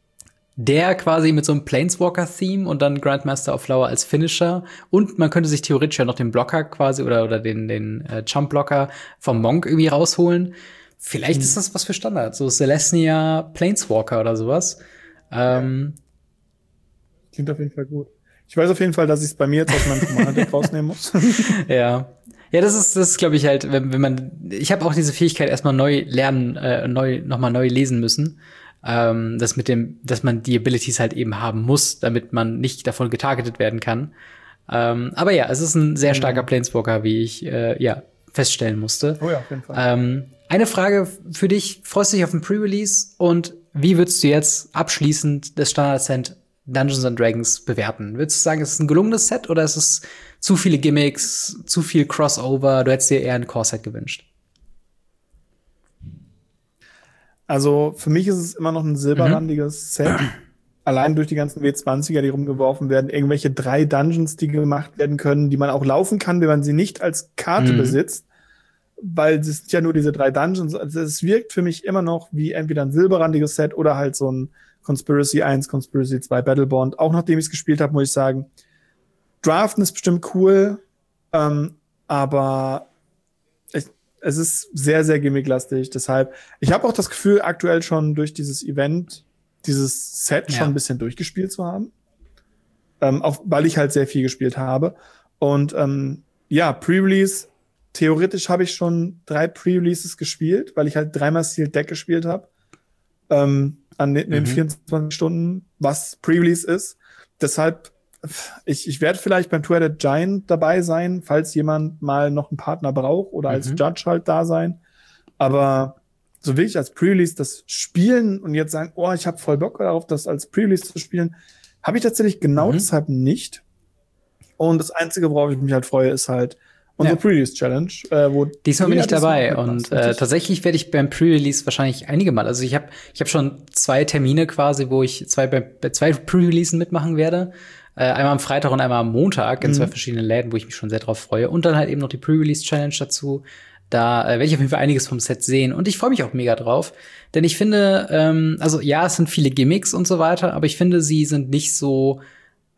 der quasi mit so einem Planeswalker-Theme und dann Grandmaster of Flower als Finisher. Und man könnte sich theoretisch ja noch den Blocker quasi oder, oder den, den äh, Jump-Blocker vom Monk irgendwie rausholen. Vielleicht mhm. ist das was für Standard. So Celestia Planeswalker oder sowas. Ähm, Klingt auf jeden Fall gut. Ich weiß auf jeden Fall, dass ich es bei mir jetzt aus meinem Commander-Deck rausnehmen muss. Ja. Ja, das ist, das ist, glaube ich, halt, wenn, wenn man, ich habe auch diese Fähigkeit erstmal neu lernen, äh, neu, nochmal neu lesen müssen. Ähm, das mit dem, dass man die Abilities halt eben haben muss, damit man nicht davon getargetet werden kann. Ähm, aber ja, es ist ein sehr starker mhm. Planeswalker, wie ich äh, ja feststellen musste. Oh ja, auf jeden Fall. Ähm, eine Frage für dich: Freust du dich auf den Pre-Release und wie würdest du jetzt abschließend das Standard-Set Dungeons and Dragons bewerten? Würdest du sagen, es ist ein gelungenes Set oder ist es zu viele Gimmicks, zu viel Crossover? Du hättest dir eher ein Core-Set gewünscht? Also für mich ist es immer noch ein silberrandiges mhm. Set. Allein durch die ganzen W zwanziger, die rumgeworfen werden, irgendwelche drei Dungeons, die gemacht werden können, die man auch laufen kann, wenn man sie nicht als Karte mhm. besitzt. Weil es sind ja nur diese drei Dungeons. Also es wirkt für mich immer noch wie entweder ein silberrandiges Set oder halt so ein Conspiracy eins, Conspiracy zwei Battlebond. Auch nachdem ich es gespielt habe, muss ich sagen, Draften ist bestimmt cool, ähm, aber ich, es ist sehr, sehr gimmicklastig. Deshalb, ich habe auch das Gefühl, aktuell schon durch dieses Event, dieses Set ja. schon ein bisschen durchgespielt zu haben. Ähm, auch weil ich halt sehr viel gespielt habe. Und ähm, ja, Pre-Release, theoretisch habe ich schon drei Pre-Releases gespielt, weil ich halt dreimal Sealed Deck gespielt habe. Ähm, an den, mhm. den vierundzwanzig Stunden, was Pre-Release ist. Deshalb, ich, ich werde vielleicht beim Two-Headed Giant dabei sein, falls jemand mal noch einen Partner braucht oder mhm. als Judge halt da sein. Aber so will ich als Pre-Release das spielen und jetzt sagen, oh, ich habe voll Bock darauf, das als Pre-Release zu spielen, habe ich tatsächlich genau mhm. deshalb nicht. Und das Einzige, worauf ich mich halt freue, ist halt unsere ja. Pre-Release-Challenge. Äh, wo Diesmal bin ich dabei und äh, tatsächlich werde ich beim Pre-Release wahrscheinlich einige Mal, also ich habe ich hab schon zwei Termine quasi, wo ich zwei bei, bei zwei Pre-Releasen mitmachen werde. Äh, einmal am Freitag und einmal am Montag in mhm. zwei verschiedenen Läden, wo ich mich schon sehr drauf freue. Und dann halt eben noch die Pre-Release-Challenge dazu. Da äh, werde ich auf jeden Fall einiges vom Set sehen. Und ich freue mich auch mega drauf. Denn ich finde, ähm, also ja, es sind viele Gimmicks und so weiter, aber ich finde, sie sind nicht so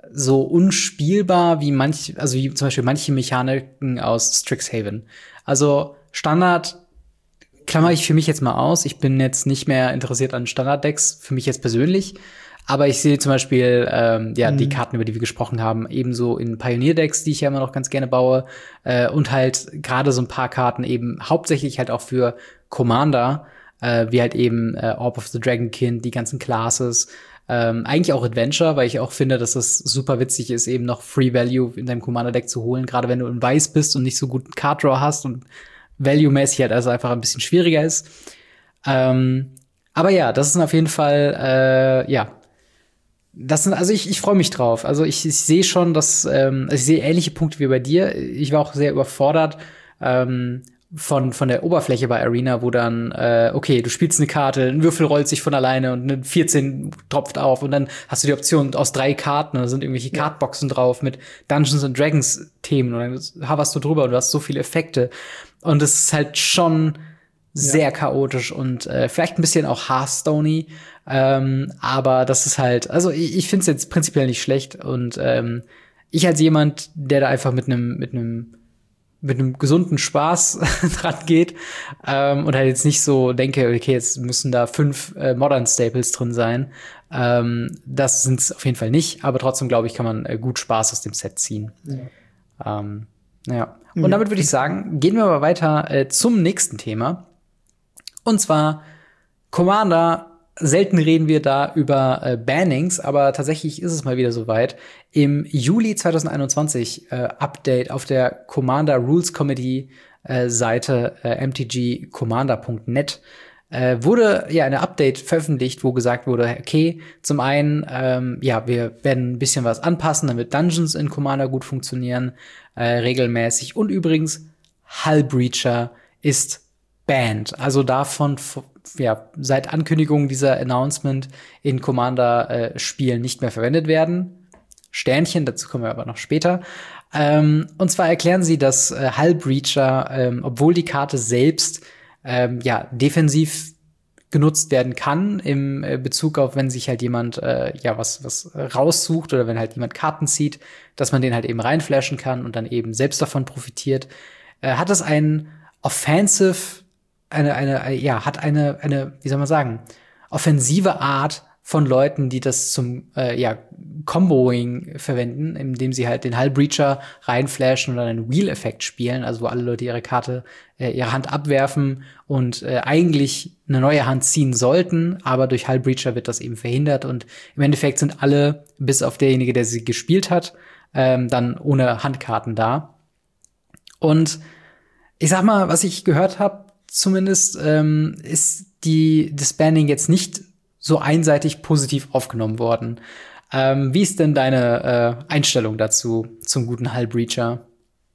so unspielbar wie manch, also wie zum Beispiel manche Mechaniken aus Strixhaven. Also Standard klammer ich für mich jetzt mal aus. Ich bin jetzt nicht mehr interessiert an Standard-Decks, für mich jetzt persönlich. Aber ich sehe zum Beispiel ähm, ja mhm. die Karten, über die wir gesprochen haben, ebenso in Pioneer-Decks, die ich ja immer noch ganz gerne baue. Äh, und halt gerade so ein paar Karten eben hauptsächlich halt auch für Commander, äh, wie halt eben äh, Orb of the Dragonkin, die ganzen Classes. Ähm, eigentlich auch Adventure, weil ich auch finde, dass es super witzig ist, eben noch Free Value in deinem Commander-Deck zu holen, gerade wenn du in Weiß bist und nicht so gut Card-Draw hast und Value-mäßig halt also einfach ein bisschen schwieriger ist. Ähm, aber ja, das ist auf jeden Fall, äh, ja, das sind, also ich, ich freue mich drauf. Also ich, ich sehe schon, dass, ähm, also ich sehe ähnliche Punkte wie bei dir. Ich war auch sehr überfordert, ähm, von von der Oberfläche bei Arena, wo dann äh, okay, du spielst eine Karte, ein Würfel rollt sich von alleine und eine vierzehn tropft auf und dann hast du die Option aus drei Karten, da sind irgendwelche ja. Cardboxen drauf mit Dungeons and Dragons Themen und dann hoverst du drüber und du hast so viele Effekte und es ist halt schon sehr ja. chaotisch und äh, vielleicht ein bisschen auch Hearthstone-y, ähm, aber das ist halt, also ich, ich finde es jetzt prinzipiell nicht schlecht und ähm, ich als jemand, der da einfach mit einem mit einem mit einem gesunden Spaß dran geht ähm, und halt jetzt nicht so denke, okay, jetzt müssen da fünf äh, Modern Staples drin sein. Ähm, das sind es auf jeden Fall nicht, aber trotzdem, glaube ich, kann man äh, gut Spaß aus dem Set ziehen. Ja. Ähm, ja. Und mhm. damit würde ich sagen, gehen wir aber weiter äh, zum nächsten Thema. Und zwar Commander. Selten reden wir da über äh, Bannings, aber tatsächlich ist es mal wieder soweit. Im Juli zwanzig einundzwanzig äh, Update auf der Commander Rules Committee äh, Seite äh, m t g commander punkt net äh, wurde ja eine Update veröffentlicht, wo gesagt wurde, okay, zum einen, ähm, ja, wir werden ein bisschen was anpassen, damit Dungeons in Commander gut funktionieren, äh, regelmäßig. Und übrigens, Hull Breacher ist banned. Also davon ja, seit Ankündigung dieser Announcement in Commander-Spielen äh, nicht mehr verwendet werden. Sternchen, dazu kommen wir aber noch später. Ähm, und zwar erklären sie, dass äh, Hull Breacher, ähm, obwohl die Karte selbst ähm, ja defensiv genutzt werden kann, im äh, Bezug auf, wenn sich halt jemand äh, ja was was raussucht oder wenn halt jemand Karten zieht, dass man den halt eben reinflashen kann und dann eben selbst davon profitiert, äh, hat es einen offensive eine, eine, ja, hat eine, eine, wie soll man sagen, offensive Art von Leuten, die das zum, äh, ja, Comboing verwenden, indem sie halt den Hull Breacher reinflashen oder einen Wheel-Effekt spielen, also wo alle Leute ihre Karte, äh, ihre Hand abwerfen und äh, eigentlich eine neue Hand ziehen sollten, aber durch Hull Breacher wird das eben verhindert und im Endeffekt sind alle, bis auf derjenige, der sie gespielt hat, ähm, dann ohne Handkarten da. Und ich sag mal, was ich gehört habe, zumindest ähm, ist die das Banning jetzt nicht so einseitig positiv aufgenommen worden. Ähm, wie ist denn deine äh, Einstellung dazu zum guten Hull Breacher?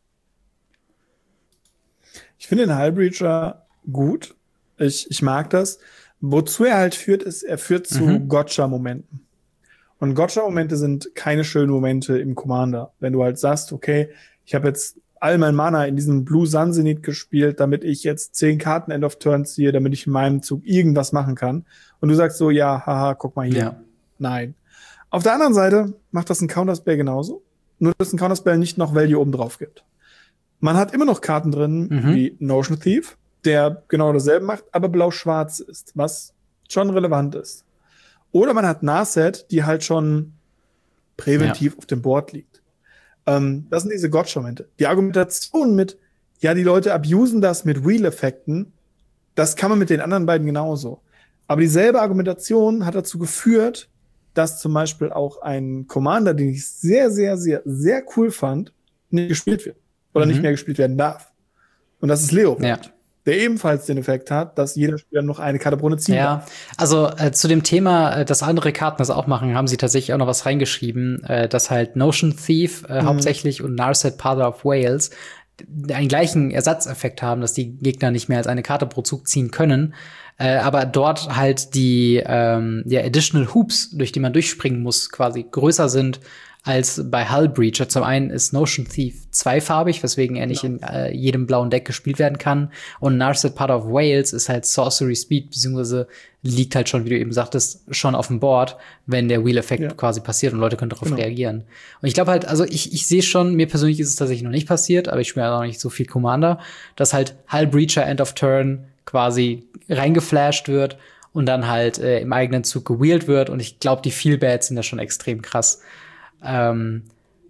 Ich finde den Hull Breacher gut. Ich, ich mag das. Wozu er halt führt, ist, er führt zu mhm. Gotcha-Momenten. Und Gotcha-Momente sind keine schönen Momente im Commander. Wenn du halt sagst, okay, ich habe jetzt all mein Mana in diesem Blue Sun Zenith gespielt, damit ich jetzt zehn Karten End of Turn ziehe, damit ich in meinem Zug irgendwas machen kann. Und du sagst so, ja, haha, guck mal hier. Ja. Nein. Auf der anderen Seite macht das ein Counterspell genauso. Nur, dass ein Counterspell nicht noch Value oben drauf gibt. Man hat immer noch Karten drin, mhm. wie Notion Thief, der genau dasselbe macht, aber blau-schwarz ist, was schon relevant ist. Oder man hat Narset, die halt schon präventiv ja. auf dem Board liegt. Ähm, das sind diese Gotcha-Momente. Die Argumentation mit, ja, die Leute abusen das mit Wheel-Effekten, das kann man mit den anderen beiden genauso. Aber dieselbe Argumentation hat dazu geführt, dass zum Beispiel auch ein Commander, den ich sehr, sehr, sehr, sehr cool fand, nicht gespielt wird. Oder mhm. nicht mehr gespielt werden darf. Und das ist Leopold. Ja. Der ebenfalls den Effekt hat, dass jeder Spieler noch eine Karte pro Runde ziehen ja. darf. Also äh, zu dem Thema, äh, dass andere Karten das auch machen, haben sie tatsächlich auch noch was reingeschrieben, äh, dass halt Notion Thief äh, mhm. hauptsächlich und Narset Father of Wales einen gleichen Ersatzeffekt haben, dass die Gegner nicht mehr als eine Karte pro Zug ziehen können. Äh, aber dort halt die ähm, ja, Additional Hoops, durch die man durchspringen muss, quasi größer sind als bei Hull Breacher. Zum einen ist Notion Thief zweifarbig, weswegen er nicht genau. in äh, jedem blauen Deck gespielt werden kann. Und Narset Part of Wales ist halt Sorcery Speed, beziehungsweise liegt halt schon, wie du eben sagtest, schon auf dem Board, wenn der Wheel-Effekt ja. quasi passiert und Leute können darauf genau. reagieren. Und ich glaube halt, also ich, ich sehe schon, mir persönlich ist es tatsächlich noch nicht passiert, aber ich spiele ja auch nicht so viel Commander, dass halt Hull Breacher End of Turn quasi reingeflasht wird und dann halt äh, im eigenen Zug gewheelt wird. Und ich glaube, die Feel-Bats sind ja schon extrem krass. Ähm,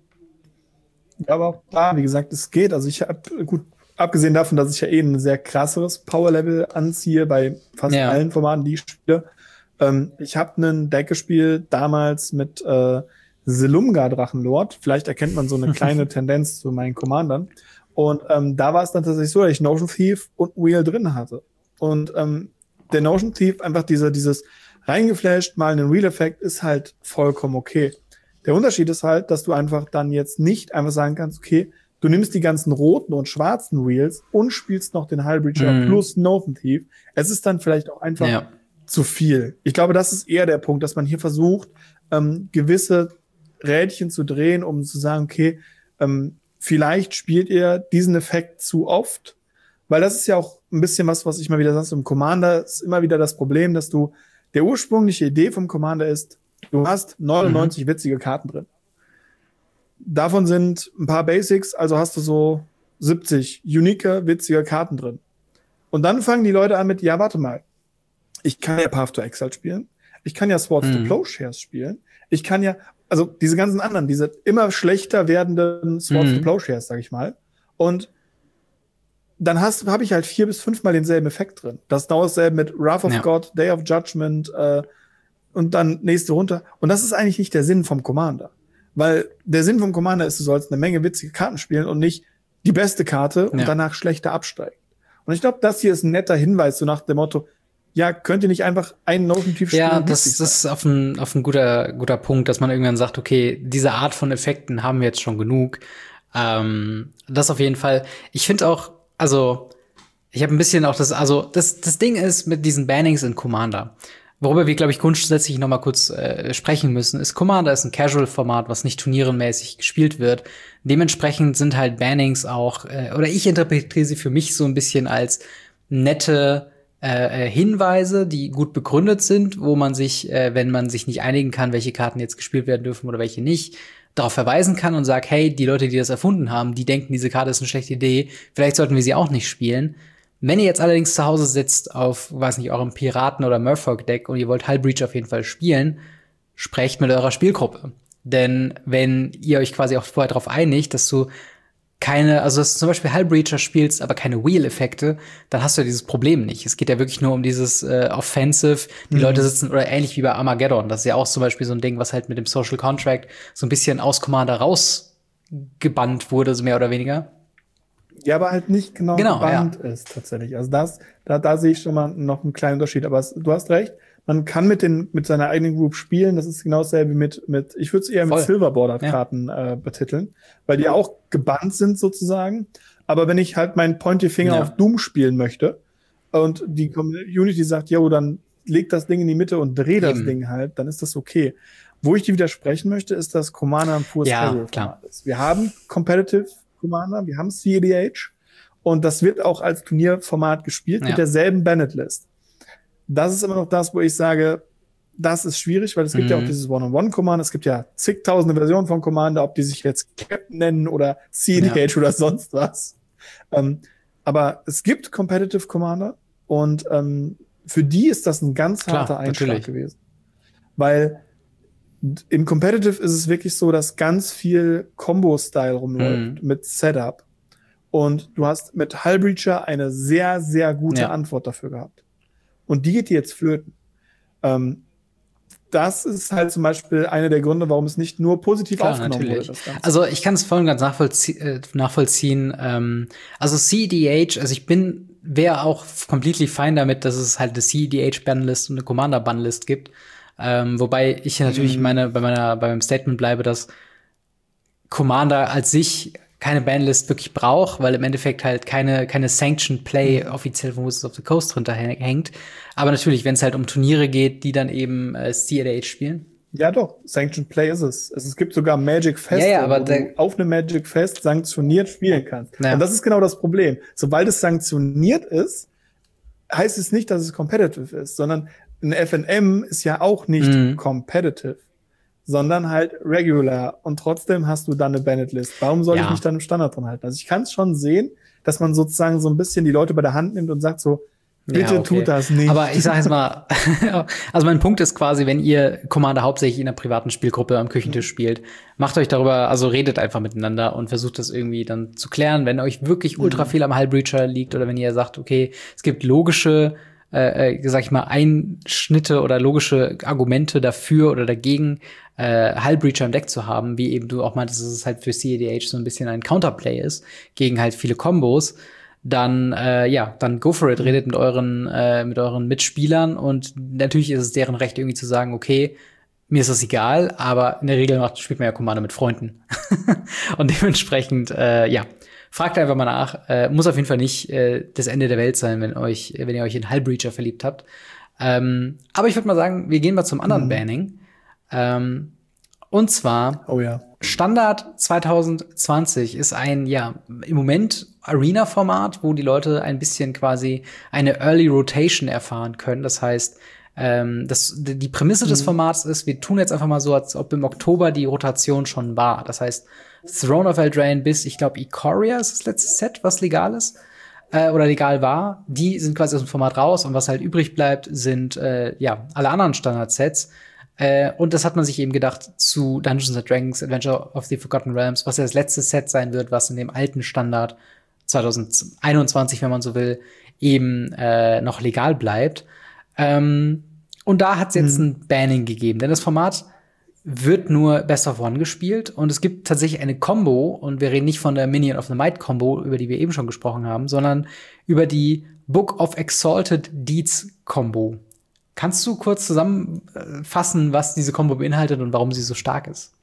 ja, aber auch da, wie gesagt, es geht. Also ich habe, gut, abgesehen davon, dass ich ja eh ein sehr krasseres Power-Level anziehe bei fast ja. allen Formaten, die ich spiele. Ähm, ich habe einen Deck gespielt, damals mit äh, Selumga-Drachenlord. Vielleicht erkennt man so eine kleine Tendenz zu meinen Commandern. Und ähm, da war es dann tatsächlich so, dass ich Notion Thief und Wheel drin hatte. Und ähm, der Notion Thief, einfach diese, dieses reingeflasht, mal einen Wheel-Effekt, ist halt vollkommen okay. Der Unterschied ist halt, dass du einfach dann jetzt nicht einfach sagen kannst, okay, du nimmst die ganzen roten und schwarzen Wheels und spielst noch den Hull Breacher mhm. plus Notion Thief. Es ist dann vielleicht auch einfach ja. zu viel. Ich glaube, das ist eher der Punkt, dass man hier versucht, ähm, gewisse Rädchen zu drehen, um zu sagen, okay, ähm, vielleicht spielt ihr diesen Effekt zu oft, weil das ist ja auch ein bisschen was, was ich mal wieder sage, im Commander ist immer wieder das Problem, dass du, der ursprüngliche Idee vom Commander ist, du hast neunundneunzig mhm. witzige Karten drin. Davon sind ein paar Basics, also hast du so siebzig unique, witzige Karten drin. Und dann fangen die Leute an mit, ja, warte mal, ich kann ja Path to Exile spielen, ich kann ja Swords mhm. to Plowshares spielen, ich kann ja, also diese ganzen anderen, diese immer schlechter werdenden Swords mhm. to Plowshares, sag ich mal. Und dann hast habe ich halt vier bis fünfmal denselben Effekt drin. Das dauert dasselbe mit Wrath of ja. God, Day of Judgment, äh, und dann nächste runter. Und das ist eigentlich nicht der Sinn vom Commander. Weil der Sinn vom Commander ist, du sollst eine Menge witzige Karten spielen und nicht die beste Karte und ja. danach schlechter absteigen. Und ich glaube, das hier ist ein netter Hinweis, so nach dem Motto, ja, könnt ihr nicht einfach einen Notion Thief spielen? Ja, das, das ist auf ein, auf ein guter, guter Punkt, dass man irgendwann sagt, okay, diese Art von Effekten haben wir jetzt schon genug. Ähm, das auf jeden Fall. Ich finde auch, also, ich habe ein bisschen auch das, also, das, das Ding ist mit diesen Bannings in Commander. Worüber wir, glaube ich, grundsätzlich noch mal kurz äh, sprechen müssen, ist, Commander ist ein Casual-Format, was nicht turnierenmäßig gespielt wird. Dementsprechend sind halt Bannings auch, äh, oder ich interpretiere sie für mich so ein bisschen als nette äh, Hinweise, die gut begründet sind, wo man sich, äh, wenn man sich nicht einigen kann, welche Karten jetzt gespielt werden dürfen oder welche nicht, darauf verweisen kann und sagt, hey, die Leute, die das erfunden haben, die denken, diese Karte ist eine schlechte Idee, vielleicht sollten wir sie auch nicht spielen. Wenn ihr jetzt allerdings zu Hause sitzt auf, weiß nicht, eurem Piraten- oder Merfolk-Deck und ihr wollt Hull Breach auf jeden Fall spielen, sprecht mit eurer Spielgruppe. Denn wenn ihr euch quasi auch vorher darauf einigt, dass du keine, also dass du zum Beispiel Hull Breacher spielst, aber keine Wheel-Effekte, dann hast du ja dieses Problem nicht. Es geht ja wirklich nur um dieses äh, Offensive, die mhm. Leute sitzen, oder ähnlich wie bei Armageddon. Das ist ja auch zum Beispiel so ein Ding, was halt mit dem Social Contract so ein bisschen aus Commander rausgebannt wurde, so mehr oder weniger. Ja, aber halt nicht genau, genau gebannt ja. ist tatsächlich. Also das, da, da sehe ich schon mal noch einen kleinen Unterschied. Aber es, du hast recht, man kann mit den mit seiner eigenen Group spielen. Das ist genau dasselbe mit mit. Ich würde es eher Voll. mit Silver-Bordered-Karten ja. äh, betiteln, weil die auch gebannt sind sozusagen. Aber wenn ich halt meinen Pointy-Finger ja. auf Doom spielen möchte und die Community sagt, jo, dann leg das Ding in die Mitte und dreh das Eben. Ding halt, dann ist das okay. Wo ich die widersprechen möchte, ist, dass Commander ein pures ja, Casual-Format ist. Wir haben Competitive Commander, wir haben C E D H und das wird auch als Turnierformat gespielt ja. mit derselben Banned-List. Das ist immer noch das, wo ich sage, das ist schwierig, weil es gibt mhm. ja auch dieses One-on-One-Commander, es gibt ja zigtausende Versionen von Commander, ob die sich jetzt Captain nennen oder C E D H ja. oder sonst was. Ähm, aber es gibt Competitive Commander und ähm, für die ist das ein ganz Klar, harter Einschlag natürlich. gewesen. Weil im Competitive ist es wirklich so, dass ganz viel Combo-Style rumläuft mm. mit Setup. Und du hast mit Hull Breacher eine sehr, sehr gute ja. Antwort dafür gehabt. Und die geht dir jetzt flöten. Ähm, das ist halt zum Beispiel einer der Gründe, warum es nicht nur positiv Klar, aufgenommen natürlich. wurde. Das Ganze. Also ich kann es voll und ganz nachvollzie- äh, nachvollziehen. Ähm, also C E D H, also ich bin, wäre auch completely fine damit, dass es halt eine C E D H-Banlist und eine Commander-Banlist gibt. Ähm, wobei ich natürlich meine, bei meiner, bei meinem Statement bleibe, dass Commander als sich keine Banlist wirklich braucht, weil im Endeffekt halt keine, keine Sanctioned Play mhm. offiziell von Wizards of the Coast drunter hängt. Aber natürlich, wenn es halt um Turniere geht, die dann eben äh, C A D H spielen. Ja, doch, Sanctioned Play ist es. Es gibt sogar Magic Fest, ja, ja, aber wo du auf einem Magic Fest sanktioniert spielen kannst. Ja. Und das ist genau das Problem. Sobald es sanktioniert ist, heißt es nicht, dass es competitive ist, sondern ein F N M ist ja auch nicht mhm. competitive, sondern halt regular. Und trotzdem hast du dann eine Banned-List. Warum soll ja. ich mich dann im Standard dran halten? Also ich kann es schon sehen, dass man sozusagen so ein bisschen die Leute bei der Hand nimmt und sagt so, bitte ja, okay. tut das nicht. Aber ich sag jetzt mal, also mein Punkt ist quasi, wenn ihr Commander hauptsächlich in einer privaten Spielgruppe am Küchentisch mhm. spielt, macht euch darüber, also redet einfach miteinander und versucht das irgendwie dann zu klären. Wenn euch wirklich mhm. ultra viel am Hullbreacher liegt oder wenn ihr sagt, okay, es gibt logische Äh, sag ich mal, Einschnitte oder logische Argumente dafür oder dagegen, äh, Hullbreacher im Deck zu haben, wie eben du auch meintest, dass es halt für C A D H so ein bisschen ein Counterplay ist, gegen halt viele Kombos, dann, äh, ja, dann go for it, redet mit euren, äh, mit euren Mitspielern und natürlich ist es deren Recht irgendwie zu sagen, okay, mir ist das egal, aber in der Regel macht, spielt man ja Commander mit Freunden. Und dementsprechend, äh, ja, fragt einfach mal nach. Äh, muss auf jeden Fall nicht äh, das Ende der Welt sein, wenn euch, wenn ihr euch in Hullbreacher verliebt habt. Ähm, aber ich würde mal sagen, wir gehen mal zum anderen mhm. Banning. Ähm, und zwar oh, ja. Standard zwanzig zwanzig ist ein, ja, im Moment Arena-Format, wo die Leute ein bisschen quasi eine Early Rotation erfahren können. Das heißt, ähm, das, die Prämisse mhm. des Formats ist, wir tun jetzt einfach mal so, als ob im Oktober die Rotation schon war. Das heißt, Throne of Eldraine bis, ich glaube, Ikoria ist das letzte Set, was legal ist äh, oder legal war. Die sind quasi aus dem Format raus und was halt übrig bleibt, sind äh, ja alle anderen Standard-Sets. Äh, und das hat man sich eben gedacht zu Dungeons and Dragons Adventure of the Forgotten Realms, was ja das letzte Set sein wird, was in dem alten Standard zwanzig einundzwanzig, wenn man so will, eben äh, noch legal bleibt. Ähm, und da hat es jetzt mhm. ein Banning gegeben, denn das Format wird nur Best of One gespielt und es gibt tatsächlich eine Combo und wir reden nicht von der Minion of the Might Combo, über die wir eben schon gesprochen haben, sondern über die Book of Exalted Deeds Combo. Kannst du kurz zusammenfassen, was diese Combo beinhaltet und warum sie so stark ist?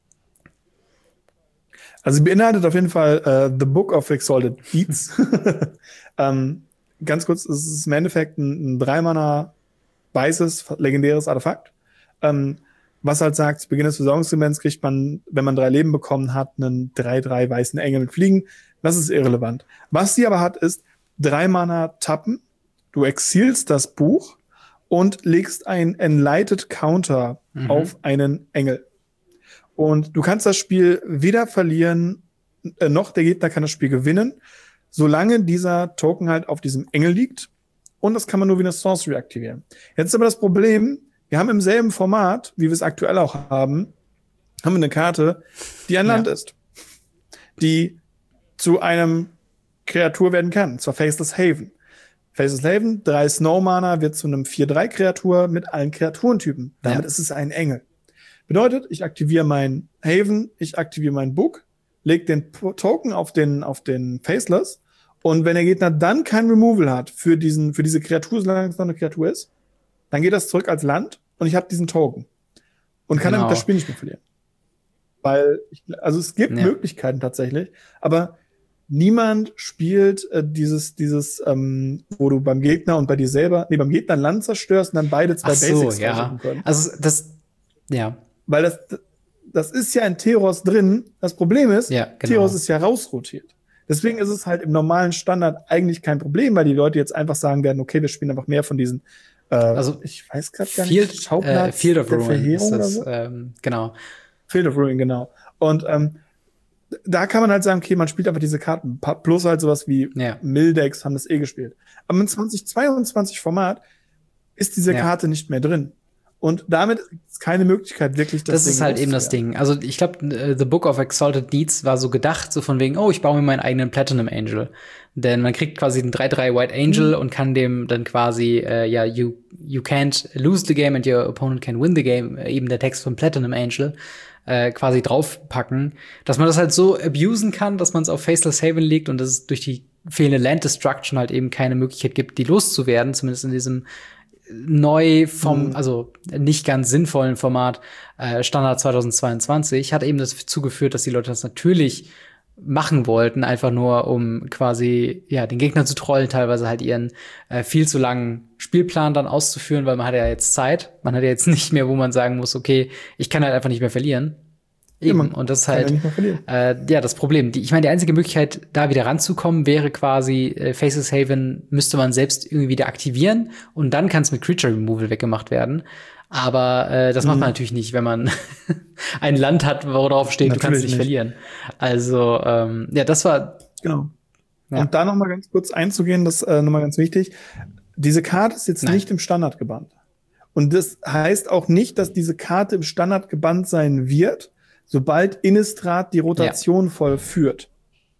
Also sie beinhaltet auf jeden Fall uh, The Book of Exalted Deeds. ähm, ganz kurz, es ist im Endeffekt ein, ein drei-Mana weißes, legendäres Artefakt. Ähm, was halt sagt, zu Beginn des Versorgungselements kriegt man, wenn man drei Leben bekommen hat, einen drei drei weißen Engel mit Fliegen. Das ist irrelevant. Was sie aber hat, ist drei Mana tappen. Du exilst das Buch und legst einen Enlightened Counter mhm. auf einen Engel. Und du kannst das Spiel weder verlieren, äh, noch der Gegner kann das Spiel gewinnen, solange dieser Token halt auf diesem Engel liegt. Und das kann man nur wie eine Sorcery aktivieren. Jetzt ist aber das Problem, wir haben im selben Format, wie wir es aktuell auch haben, haben wir eine Karte, die ein ja. Land ist, die zu einem Kreatur werden kann, und zwar Faceless Haven. Faceless Haven, drei Snow-Mana, wird zu einem vier drei Kreatur mit allen Kreaturentypen. Damit ja. ist es ein Engel. Bedeutet, ich aktiviere mein Haven, ich aktiviere mein Book, leg den Token auf den, auf den Faceless und wenn der Gegner dann kein Removal hat für diesen, für diese Kreatur, solange es noch eine Kreatur ist, dann geht das zurück als Land und ich habe diesen Token. Und kann genau. damit das Spiel nicht mehr verlieren. Weil, ich, also es gibt ja. Möglichkeiten tatsächlich, aber niemand spielt äh, dieses, dieses, ähm, wo du beim Gegner und bei dir selber, nee, beim Gegner ein Land zerstörst und dann beide zwei Ach so, Basics ja. können. Also das, ja. Weil das, das ist ja in Teros drin. Das Problem ist, ja, genau. Teros ist ja rausrotiert. Deswegen ist es halt im normalen Standard eigentlich kein Problem, weil die Leute jetzt einfach sagen werden, okay, wir spielen einfach mehr von diesen Äh, also ich weiß gerade gar Field, nicht, Schauplatz äh, Field of der Ruin Verheerung ist das, oder so? ähm, genau. Field of Ruin, genau. Und ähm, da kann man halt sagen, okay, man spielt einfach diese Karten. Plus halt sowas wie ja. Mildex haben das eh gespielt. Aber im zwanzig zweiundzwanzig Format ist diese ja. Karte nicht mehr drin. Und damit ist keine Möglichkeit, wirklich das Das Ding ist halt eben das Ding. Also ich glaube, The Book of Exalted Deeds war so gedacht, so von wegen, oh, ich baue mir meinen eigenen Platinum Angel. Denn man kriegt quasi den drei drei White Angel mhm. und kann dem dann quasi, äh, ja, you, you can't lose the game and your opponent can win the game, eben der Text von Platinum Angel, äh, quasi draufpacken. Dass man das halt so abusen kann, dass man es auf Faceless Haven legt und dass es durch die fehlende Land Destruction halt eben keine Möglichkeit gibt, die loszuwerden, zumindest in diesem neu vom, mhm. also nicht ganz sinnvollen Format äh, Standard zwanzig zweiundzwanzig, hat eben dazu geführt, dass die Leute das natürlich machen wollten, einfach nur um quasi ja den Gegner zu trollen, teilweise halt ihren äh, viel zu langen Spielplan dann auszuführen, weil man hat ja jetzt Zeit, man hat ja jetzt nicht mehr, wo man sagen muss, okay, ich kann halt einfach nicht mehr verlieren. Eben. Ja, und das ist halt ja, äh, ja das Problem. Die, ich meine, die einzige Möglichkeit, da wieder ranzukommen, wäre quasi äh, Faceless Haven müsste man selbst irgendwie wieder aktivieren und dann kann es mit Creature Removal weggemacht werden. Aber äh, das mhm. macht man natürlich nicht, wenn man ein Land hat, worauf steht, natürlich du kannst nicht, nicht verlieren. Also ähm, ja, das war genau. Ja. Und da noch mal ganz kurz einzugehen, das äh, noch mal ganz wichtig. Diese Karte ist jetzt Nein. nicht im Standard gebannt. Und das heißt auch nicht, dass diese Karte im Standard gebannt sein wird, sobald Innistrad die Rotation ja. vollführt.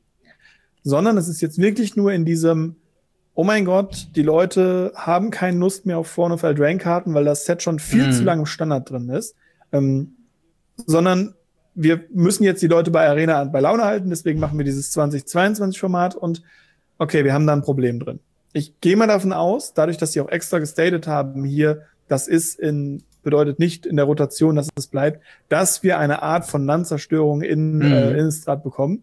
Sondern es ist jetzt wirklich nur in diesem, oh mein Gott, die Leute haben keine Lust mehr auf Throne of Eldraine-Karten, weil das Set schon viel mhm. zu lange im Standard drin ist. Ähm, sondern wir müssen jetzt die Leute bei Arena bei Laune halten, deswegen machen wir dieses zwanzig zweiundzwanzig-Format und okay, wir haben da ein Problem drin. Ich gehe mal davon aus, dadurch, dass sie auch extra gestated haben hier, das ist in bedeutet nicht in der Rotation, dass es bleibt, dass wir eine Art von Landzerstörung in mhm. äh, Innistrad bekommen.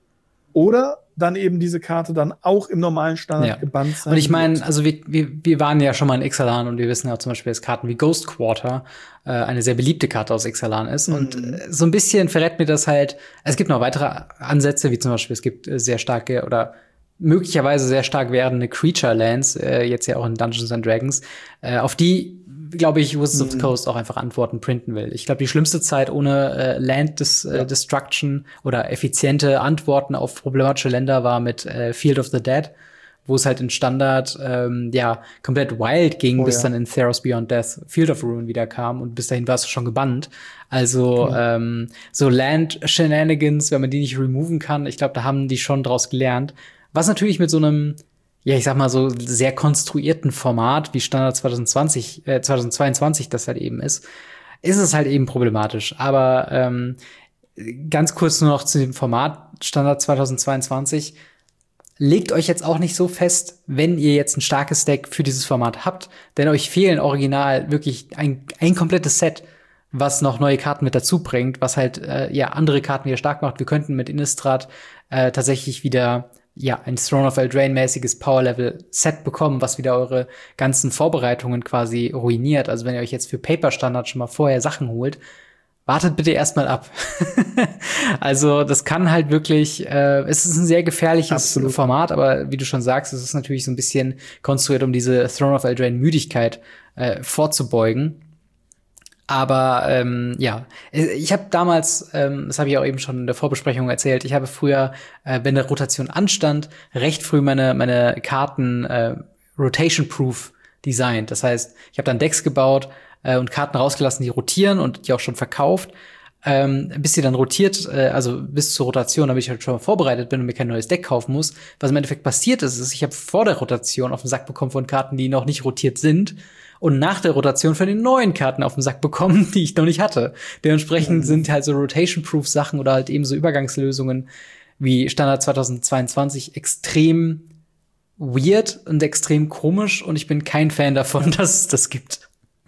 Oder dann eben diese Karte dann auch im normalen Standard ja. gebannt sein. Und ich meine, also wir, wir, wir waren ja schon mal in Ixalan und wir wissen ja zum Beispiel, dass Karten wie Ghost Quarter äh, eine sehr beliebte Karte aus Ixalan ist. Mhm. Und äh, so ein bisschen verrät mir das halt, es gibt noch weitere Ansätze, wie zum Beispiel, es gibt äh, sehr starke oder möglicherweise sehr stark werdende Creature Lands, äh, jetzt ja auch in Dungeons and Dragons, äh, auf die glaube ich, Wizards mhm. of the Coast auch einfach Antworten printen will. Ich glaube, die schlimmste Zeit ohne äh, Land Dis äh, ja. Destruction oder effiziente Antworten auf problematische Länder war mit äh, Field of the Dead, wo es halt in Standard ähm, ja komplett wild ging, oh, bis ja. dann in Theros Beyond Death Field of Ruin wieder kam und bis dahin war es schon gebannt. Also mhm. ähm, so Land-Shenanigans, wenn man die nicht removen kann, ich glaube, da haben die schon draus gelernt. Was natürlich mit so einem ja, ich sag mal so sehr konstruierten Format wie Standard zwanzig zwanzig, äh, zwanzig zweiundzwanzig das halt eben ist, ist es halt eben problematisch. Aber ähm, ganz kurz nur noch zu dem Format Standard zwanzig zweiundzwanzig. Legt euch jetzt auch nicht so fest, wenn ihr jetzt ein starkes Deck für dieses Format habt, denn euch fehlen original wirklich ein, ein komplettes Set, was noch neue Karten mit dazu bringt, was halt äh, ja andere Karten wieder stark macht. Wir könnten mit Innistrad äh, tatsächlich wieder ja, ein Throne of Eldraine-mäßiges Power-Level-Set bekommen, was wieder eure ganzen Vorbereitungen quasi ruiniert. Also wenn ihr euch jetzt für Paper-Standard schon mal vorher Sachen holt, wartet bitte erstmal ab. Also das kann halt wirklich, äh, es ist ein sehr gefährliches Absolut. Format, aber wie du schon sagst, es ist natürlich so ein bisschen konstruiert, um diese Throne of Eldraine-Müdigkeit äh, vorzubeugen. Aber ähm, ja, ich habe damals, ähm, das habe ich auch eben schon in der Vorbesprechung erzählt, ich habe früher, äh, wenn eine Rotation anstand, recht früh meine meine Karten äh, rotation-proof designt. Das heißt, ich habe dann Decks gebaut äh, und Karten rausgelassen, die rotieren und die auch schon verkauft. Ähm, bis sie dann rotiert, äh, also bis zur Rotation, damit ich halt schon mal vorbereitet bin und mir kein neues Deck kaufen muss. Was im Endeffekt passiert ist, ist, ich habe vor der Rotation auf den Sack bekommen von Karten, die noch nicht rotiert sind. Und nach der Rotation von den neuen Karten auf den Sack bekommen, die ich noch nicht hatte. Dementsprechend mhm. sind halt so Rotation-Proof-Sachen oder halt eben so Übergangslösungen wie Standard zwanzig zweiundzwanzig extrem weird und extrem komisch. Und ich bin kein Fan davon, dass es das gibt.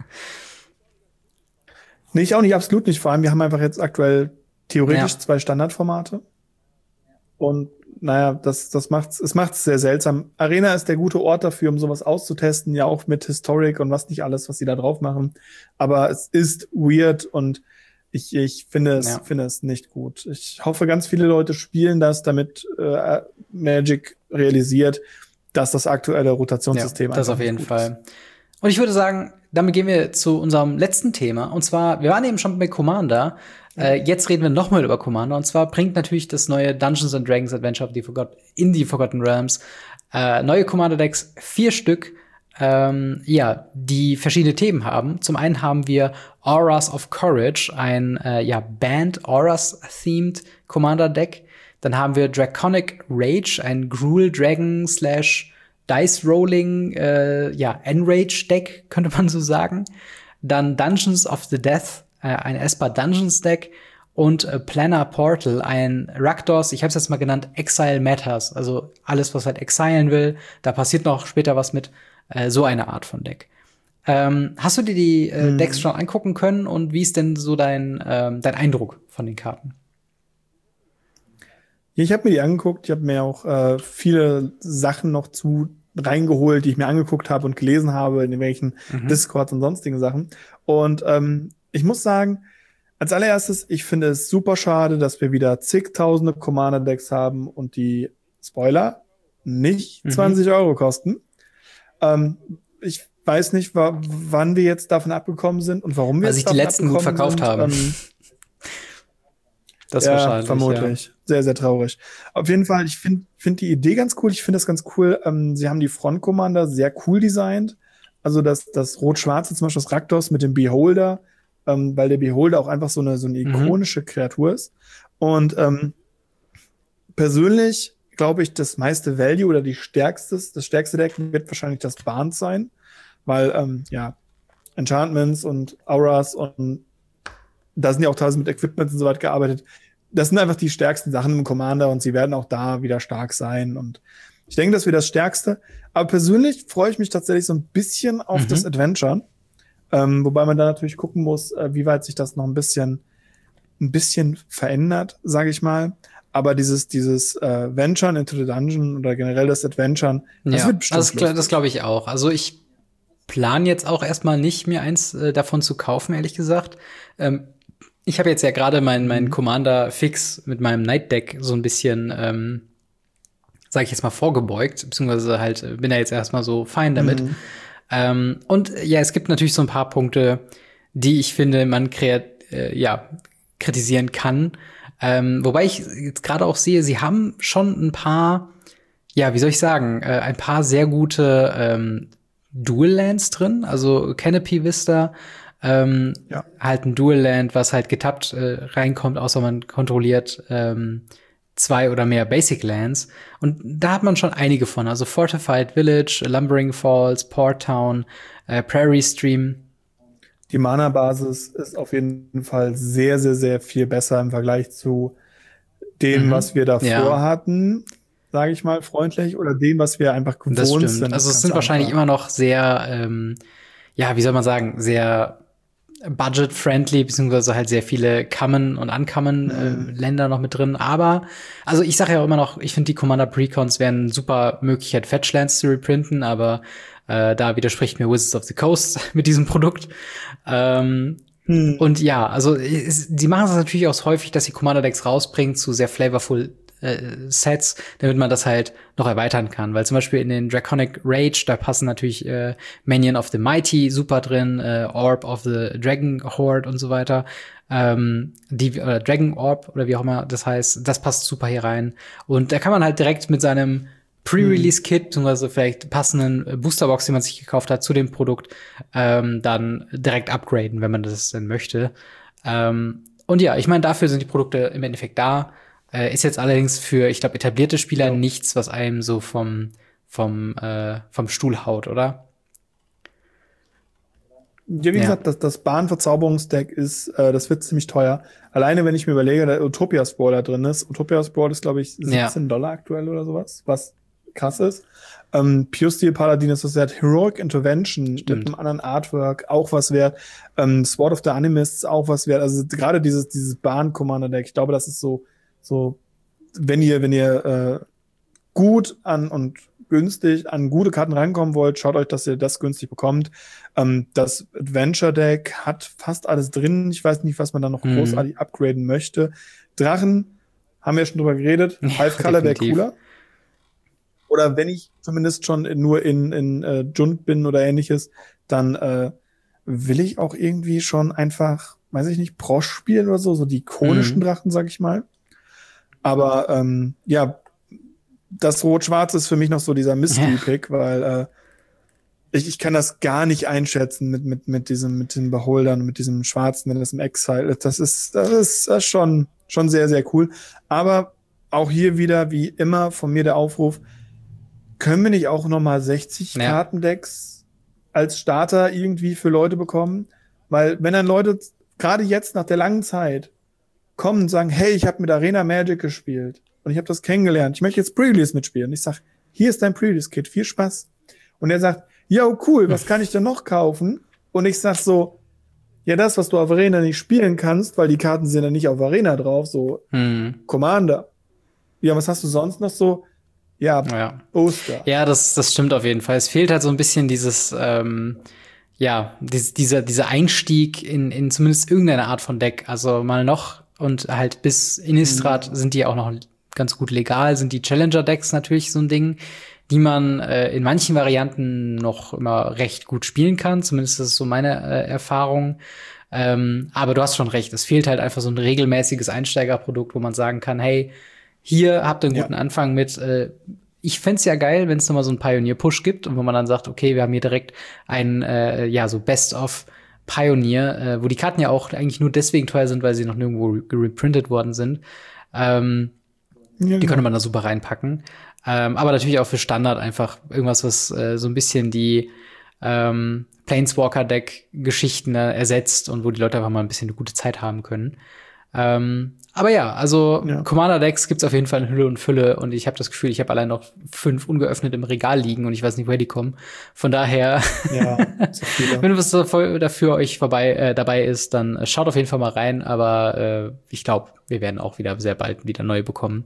Nee, ich auch nicht, absolut nicht. Vor allem, wir haben einfach jetzt aktuell theoretisch ja. zwei Standardformate. Und naja, das, das macht's, es macht's sehr seltsam. Arena ist der gute Ort dafür, um sowas auszutesten, ja auch mit Historic und was nicht alles, was sie da drauf machen. Aber es ist weird und ich, ich finde es, ja. finde es nicht gut. Ich hoffe, ganz viele Leute spielen das, damit äh, Magic realisiert, dass das aktuelle Rotationssystem ja, das auf jeden Fall. Und ich würde sagen, damit gehen wir zu unserem letzten Thema. Und zwar, wir waren eben schon bei Commander. Äh, jetzt reden wir nochmal über Commander. Und zwar bringt natürlich das neue Dungeons and Dragons Adventure of the Forgot in die Forgotten Realms äh, neue Commander-Decks, vier Stück, ähm, ja, die verschiedene Themen haben. Zum einen haben wir Auras of Courage, ein äh, ja Band Auras-themed Commander-Deck. Dann haben wir Draconic Rage, ein Gruul Dragon slash Dice Rolling, äh, ja, Enrage-Deck, könnte man so sagen. Dann Dungeons of the Death, äh, ein Esper Dungeons Deck. Und äh, Planner Portal, ein Rakdos, ich habe es jetzt mal genannt, Exile Matters. Also alles, was halt exilen will. Da passiert noch später was mit. Äh, so eine Art von Deck. Ähm, hast du dir die äh, hm. Decks schon angucken können? Und wie ist denn so dein, ähm, dein Eindruck von den Karten? Ja, ich habe mir die angeguckt. Ich habe mir auch äh, viele Sachen noch zu reingeholt, die ich mir angeguckt habe und gelesen habe in irgendwelchen mhm. Discords und sonstigen Sachen. Und ähm, ich muss sagen, als allererstes, ich finde es super schade, dass wir wieder zigtausende Commander-Decks haben und die, Spoiler, nicht mhm. zwanzig Euro kosten. Ähm, ich weiß nicht, wa- wann wir jetzt davon abgekommen sind und warum wir Weil jetzt sich die letzten gut verkauft sind. haben. Ähm, das ja, wahrscheinlich, vermutlich. Ja. Sehr, sehr traurig. Auf jeden Fall, ich finde find die Idee ganz cool. Ich finde das ganz cool. Ähm, sie haben die Front Commander sehr cool designt. Also das, das Rot-Schwarze, zum Beispiel das Raktos mit dem Beholder, ähm, weil der Beholder auch einfach so eine, so eine ikonische mhm. Kreatur ist. Und ähm, persönlich glaube ich, das meiste Value oder die stärkste, das stärkste Deck wird wahrscheinlich das Barnes sein, weil, ähm, ja, Enchantments und Auras und da sind ja auch teilweise mit Equipment und so weiter gearbeitet. Das sind einfach die stärksten Sachen im Commander und sie werden auch da wieder stark sein und ich denke, das wird das Stärkste. Aber persönlich freue ich mich tatsächlich so ein bisschen auf mhm. das Adventure, ähm, wobei man da natürlich gucken muss, äh, wie weit sich das noch ein bisschen, ein bisschen verändert, sage ich mal. Aber dieses, dieses äh, Venturen into the Dungeon oder generell das Adventuren, das ja, wird bestimmt das, das glaube ich auch. Also ich plan jetzt auch erstmal nicht, mir eins äh, davon zu kaufen, ehrlich gesagt. Ähm, ich habe jetzt ja gerade meinen mein Commander Fix mit meinem Night Deck so ein bisschen, ähm, sage ich jetzt mal, vorgebeugt, beziehungsweise halt bin da jetzt erstmal so fein damit. Mhm. Ähm, und ja, es gibt natürlich so ein paar Punkte, die ich finde, man kreat äh, ja kritisieren kann. Ähm, wobei ich jetzt gerade auch sehe, sie haben schon ein paar, ja, wie soll ich sagen, äh, ein paar sehr gute ähm, Dual Lands drin, also Canopy Vista, ähm, ja. halt ein Dual Land, was halt getappt äh, reinkommt, außer man kontrolliert ähm, zwei oder mehr Basic Lands. Und da hat man schon einige von, also Fortified Village, Lumbering Falls, Port Town, äh, Prairie Stream. Die Mana-Basis ist auf jeden Fall sehr, sehr, sehr viel besser im Vergleich zu dem, mhm. was wir davor ja. hatten, sage ich mal freundlich, oder dem, was wir einfach gewohnt das stimmt. sind. Also es sind wahrscheinlich einfach. immer noch sehr, ähm, ja, wie soll man sagen, sehr budget-friendly, beziehungsweise halt sehr viele Common- und Uncommon-Länder mhm. äh, noch mit drin. Aber, also ich sage ja auch immer noch, ich finde, die Commander Precons wären eine super Möglichkeit, Fetchlands zu reprinten, aber äh, da widerspricht mir Wizards of the Coast mit diesem Produkt. Ähm, hm. Und ja, also es, die machen es natürlich auch häufig, dass sie Commander-Decks rausbringen zu sehr flavorful äh, Sets, damit man das halt noch erweitern kann. Weil zum Beispiel in den Draconic Rage, da passen natürlich äh, Minion of the Mighty super drin, äh, Orb of the Dragon Horde und so weiter. Ähm, die äh, Dragon Orb oder wie auch immer das heißt, das passt super hier rein. Und da kann man halt direkt mit seinem Pre-Release-Kit, beziehungsweise vielleicht passenden Boosterbox, die man sich gekauft hat, zu dem Produkt, ähm, dann direkt upgraden, wenn man das denn möchte. Ähm, und ja, ich meine, dafür sind die Produkte im Endeffekt da. Äh, ist jetzt allerdings für, ich glaube, etablierte Spieler ja. nichts, was einem so vom, vom, äh, vom Stuhl haut, oder? Ja, wie ja. gesagt, das, das Bahnverzauberungsdeck ist, äh, das wird ziemlich teuer. Alleine, wenn ich mir überlege, der Utopia Sprawl da drin ist. Utopia Sprawl ist, glaube ich, siebzehn ja. Dollar aktuell oder sowas, was krass ist. Ähm, Pure Steel Paladin ist was wert. Heroic Intervention Stimmt. mit einem anderen Artwork auch was wert. Ähm, Sword of the Animists auch was wert. Also gerade dieses dieses Bahn-Commander-Deck, ich glaube, das ist so so, wenn ihr wenn ihr äh, gut an und günstig an gute Karten reinkommen wollt, schaut euch, dass ihr das günstig bekommt. Ähm, das Adventure-Deck hat fast alles drin. Ich weiß nicht, was man da noch mhm. großartig upgraden möchte. Drachen haben wir schon drüber geredet. Five Color wäre cooler. Oder wenn ich zumindest schon nur in, in äh, Jund bin oder ähnliches, dann äh, will ich auch irgendwie schon einfach, weiß ich nicht, Prosch spielen oder so, so die ikonischen mhm. Drachen, sag ich mal. Aber ähm, ja, das Rot-Schwarz ist für mich noch so dieser Mystery-Pick, ja. weil äh, ich, ich kann das gar nicht einschätzen mit, mit, mit diesem, mit den Beholdern, mit diesem Schwarzen, das im Exile. Das ist, das ist, das ist schon, schon sehr, sehr cool. Aber auch hier wieder, wie immer, von mir der Aufruf, können wir nicht auch nochmal sechzig ja. Kartendecks als Starter irgendwie für Leute bekommen? Weil wenn dann Leute gerade jetzt nach der langen Zeit kommen und sagen, hey, ich habe mit Arena Magic gespielt und ich habe das kennengelernt, ich möchte jetzt Pre-Release mitspielen. Und ich sag, hier ist dein Pre-Release-Kit, viel Spaß. Und er sagt, yo, cool, was kann ich denn noch kaufen? Und ich sag so, ja, das, was du auf Arena nicht spielen kannst, weil die Karten sind ja nicht auf Arena drauf, so hm. Commander. Ja, was hast du sonst noch so? Ja, Ja, Oster. ja das, das stimmt auf jeden Fall. Es fehlt halt so ein bisschen dieses, ähm, ja, dies, dieser, dieser Einstieg in, in zumindest irgendeine Art von Deck. Also mal noch und halt bis Innistrad Mhm. sind die auch noch ganz gut legal, sind die Challenger-Decks natürlich so ein Ding, die man äh, in manchen Varianten noch immer recht gut spielen kann. Zumindest ist es so meine äh, Erfahrung. Ähm, aber du hast schon recht, es fehlt halt einfach so ein regelmäßiges Einsteigerprodukt, wo man sagen kann, hey, hier habt ihr einen guten Ja. Anfang mit. Äh, ich fänd's ja geil, wenn es nochmal so einen Pioneer-Push gibt und wo man dann sagt, okay, wir haben hier direkt ein, äh, ja, so Best-of Pioneer, äh, wo die Karten ja auch eigentlich nur deswegen teuer sind, weil sie noch nirgendwo reprintet worden sind. Ähm, Ja, die genau. könnte man da super reinpacken. Ähm, aber natürlich auch für Standard einfach irgendwas, was äh, so ein bisschen die ähm, Planeswalker-Deck-Geschichten äh, ersetzt und wo die Leute einfach mal ein bisschen eine gute Zeit haben können. Ähm, aber ja, also Ja. Commander-Decks gibt's auf jeden Fall in Hülle und Fülle und ich habe das Gefühl, ich habe allein noch fünf ungeöffnet im Regal liegen und ich weiß nicht, woher die kommen. Von daher, Ja, so viele. wenn was dafür, dafür euch vorbei äh, dabei ist, dann äh, schaut auf jeden Fall mal rein. Aber äh, ich glaube, wir werden auch wieder sehr bald wieder neue bekommen.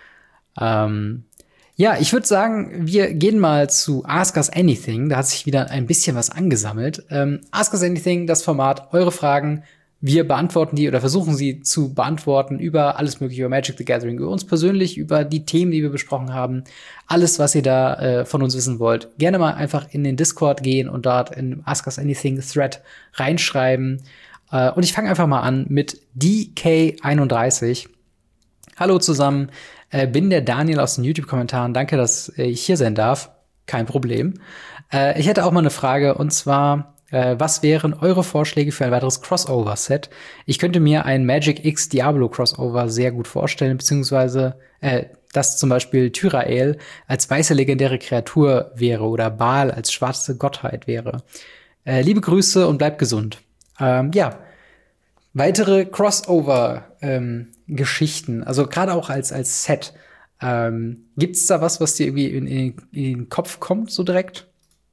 Ähm, ja, ich würde sagen, wir gehen mal zu Ask Us Anything. Da hat sich wieder ein bisschen was angesammelt. Ähm, Ask Us Anything, das Format, eure Fragen. Wir beantworten die oder versuchen sie zu beantworten über alles Mögliche, über Magic the Gathering, über uns persönlich, über die Themen, die wir besprochen haben. Alles, was ihr da äh, von uns wissen wollt. Gerne mal einfach in den Discord gehen und dort in Ask Us Anything Thread reinschreiben. Äh, und ich fange einfach mal an mit D K einunddreißig. Hallo zusammen, äh, bin der Daniel aus den YouTube-Kommentaren. Danke, dass äh, ich hier sein darf. Kein Problem. Äh, ich hätte auch mal eine Frage, und zwar, äh, was wären eure Vorschläge für ein weiteres Crossover-Set? Ich könnte mir ein Magic X Diablo Crossover sehr gut vorstellen, beziehungsweise äh, dass zum Beispiel Tyrael als weiße legendäre Kreatur wäre oder Baal als schwarze Gottheit wäre. Äh, liebe Grüße und bleibt gesund. Ähm, ja, weitere Crossover-Geschichten, ähm, also gerade auch als, als Set. Ähm, gibt's da was, was dir irgendwie in, in, in den Kopf kommt, so direkt?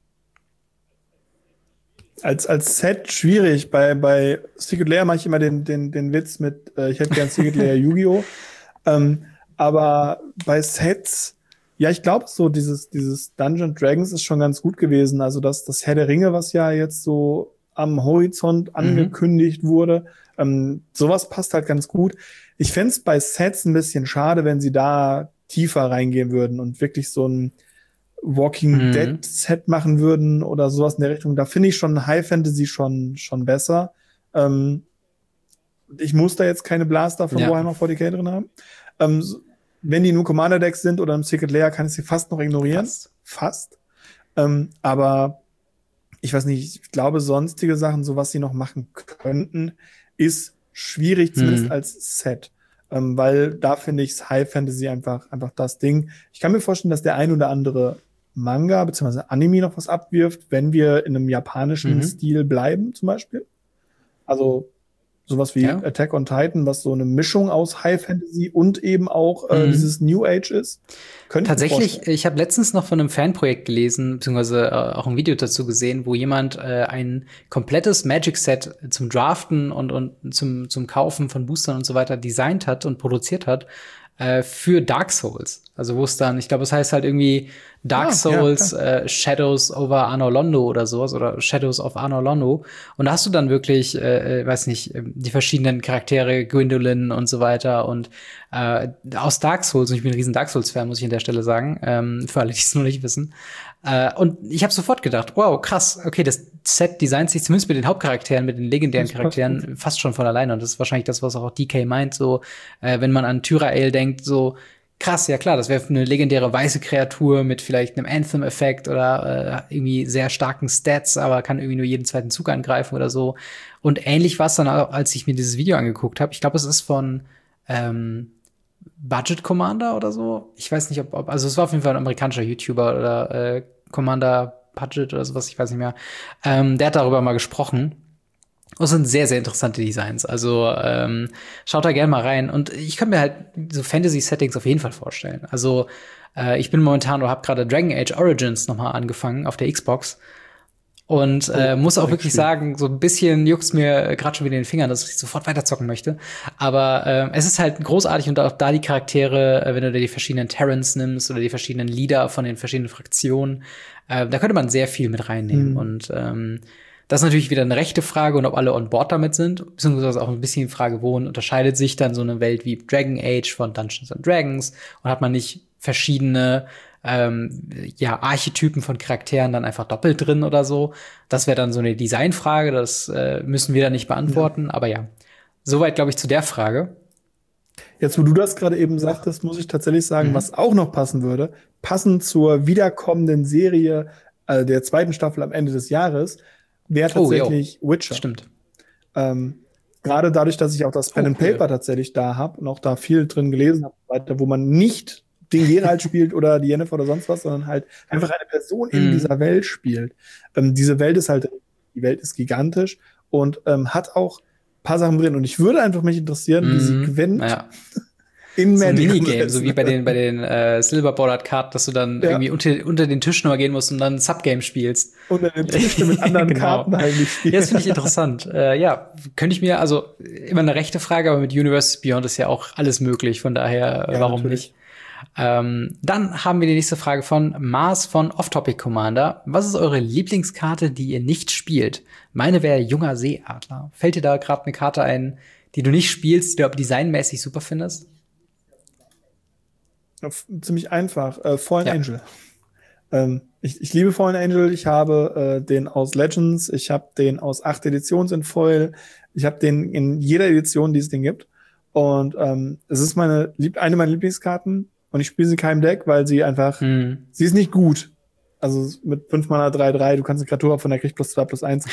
Als, als Set schwierig. Bei, bei Secret Lair mache ich immer den, den, den Witz mit, äh, ich hätte gern Secret Lair Yu-Gi-Oh! Ähm, aber bei Sets, ja, ich glaube so, dieses, dieses Dungeon Dragons ist schon ganz gut gewesen. Also das, das Herr der Ringe, was ja jetzt so am Horizont angekündigt mhm. wurde, ähm, sowas passt halt ganz gut. Ich fände es bei Sets ein bisschen schade, wenn sie da tiefer reingehen würden und wirklich so ein Walking mhm. Dead Set machen würden oder sowas in der Richtung. Da finde ich schon High Fantasy schon, schon besser. Ähm, ich muss da jetzt keine Blaster von ja. Warhammer forty K drin haben. Ähm, wenn die nur Commander-Decks sind oder im Secret Lair, kann ich sie fast noch ignorieren. Fast. Fast. Ähm, aber ich weiß nicht, ich glaube, sonstige Sachen, so was sie noch machen könnten, ist schwierig, zumindest mhm. als Set. Ähm, weil da finde ich High Fantasy einfach, einfach das Ding. Ich kann mir vorstellen, dass der ein oder andere Manga bzw. Anime noch was abwirft, wenn wir in einem japanischen mhm. Stil bleiben, zum Beispiel. Also sowas wie ja. Attack on Titan, was so eine Mischung aus High Fantasy und eben auch äh, mhm. dieses New Age ist. Könnte Tatsächlich, ich, ich habe letztens noch von einem Fanprojekt gelesen, beziehungsweise äh, auch ein Video dazu gesehen, wo jemand äh, ein komplettes Magic-Set zum Draften und, und zum, zum Kaufen von Boostern und so weiter designt hat und produziert hat äh, für Dark Souls. Also wo es dann, ich glaube, es heißt halt irgendwie Dark ah, Souls, ja, äh, Shadows over Anor Londo oder sowas oder Shadows of Anor Londo. Und da hast du dann wirklich, äh, weiß nicht, die verschiedenen Charaktere, Gwendolyn und so weiter. Und äh, aus Dark Souls, und ich bin ein riesen Dark Souls-Fan, muss ich an der Stelle sagen, ähm, für alle, die es noch nicht wissen. Äh, und ich habe sofort gedacht, wow, krass, okay, das Set designt sich zumindest mit den Hauptcharakteren, mit den legendären Charakteren fast schon von alleine. Und das ist wahrscheinlich das, was auch D K meint, so, äh, wenn man an Tyrael denkt, so, krass, ja klar, das wäre eine legendäre weiße Kreatur mit vielleicht einem Anthem-Effekt oder äh, irgendwie sehr starken Stats, aber kann irgendwie nur jeden zweiten Zug angreifen oder so. Und ähnlich war es dann auch, als ich mir dieses Video angeguckt habe. Ich glaube, es ist von ähm, Budget Commander oder so. Ich weiß nicht, ob, ob also es war auf jeden Fall ein amerikanischer YouTuber oder äh, Commander Budget oder sowas, ich weiß nicht mehr. Ähm, der hat darüber mal gesprochen. Das sind sehr, sehr interessante Designs. Also ähm, schaut da gerne mal rein. Und ich kann mir halt so Fantasy-Settings auf jeden Fall vorstellen. Also äh, ich bin momentan oder habe gerade Dragon Age Origins noch mal angefangen auf der Xbox. Und äh, Oh, muss auch wirklich Spiel. sagen, so ein bisschen juckt's mir gerade schon wieder in den Fingern, dass ich sofort weiterzocken möchte. Aber äh, es ist halt großartig und auch da die Charaktere, äh, wenn du dir die verschiedenen Terrans nimmst oder die verschiedenen Leader von den verschiedenen Fraktionen, äh, da könnte man sehr viel mit reinnehmen. Mhm. Und ähm, das ist natürlich wieder eine rechte Frage und ob alle on board damit sind, beziehungsweise auch ein bisschen die Frage, worin unterscheidet sich dann so eine Welt wie Dragon Age von Dungeons and Dragons und hat man nicht verschiedene ähm, ja, Archetypen von Charakteren dann einfach doppelt drin oder so. Das wäre dann so eine Designfrage, das äh, müssen wir dann nicht beantworten, ja. Aber ja, soweit, glaube ich, zu der Frage. Jetzt, wo du das gerade eben sagtest, muss ich tatsächlich sagen, mhm. was auch noch passen würde, passend zur wiederkommenden Serie äh, der zweiten Staffel am Ende des Jahres, wäre tatsächlich oh, Witcher. Stimmt. Ähm, Gerade dadurch, dass ich auch das Pen oh, and Paper cool. tatsächlich da habe und auch da viel drin gelesen habe, wo man nicht den Geralt spielt oder die Yennefer oder sonst was, sondern halt einfach eine Person in mm. dieser Welt spielt. Ähm, diese Welt ist halt, die Welt ist gigantisch und ähm, hat auch ein paar Sachen drin. Und ich würde einfach mich interessieren, mm. wie sie Gwent ja. in so ein Minigame, so wie bei den bei den äh, Silver Bordered Card, dass du dann ja. irgendwie unter, unter den Tisch nochmal gehen musst und dann ein Subgame spielst. Unter den Tisch mit anderen genau. Karten eigentlich spielen. Ja, das finde ich interessant. äh, ja, könnte ich mir, also immer eine rechte Frage, aber mit Universes Beyond ist ja auch alles möglich, von daher, ja, warum natürlich. nicht? Ähm, dann haben wir die nächste Frage von Mars von Off-Topic Commander. Was ist eure Lieblingskarte, die ihr nicht spielt? Meine wäre Junger Seeadler. Fällt dir da gerade eine Karte ein, die du nicht spielst, die du aber designmäßig super findest? Ziemlich einfach. Äh, Fallen ja. Angel. Ähm, ich, ich liebe Fallen Angel. Ich habe äh, den aus Legends. Ich habe den aus acht Editions in Foil. Ich habe den in jeder Edition, die es den gibt. Und ähm, es ist meine eine meiner Lieblingskarten. Und ich spiele sie in keinem Deck, weil sie einfach, mhm. sie ist nicht gut. Also mit fünf Mana drei drei, du kannst eine Kreatur von der kriegt plus zwei plus eins.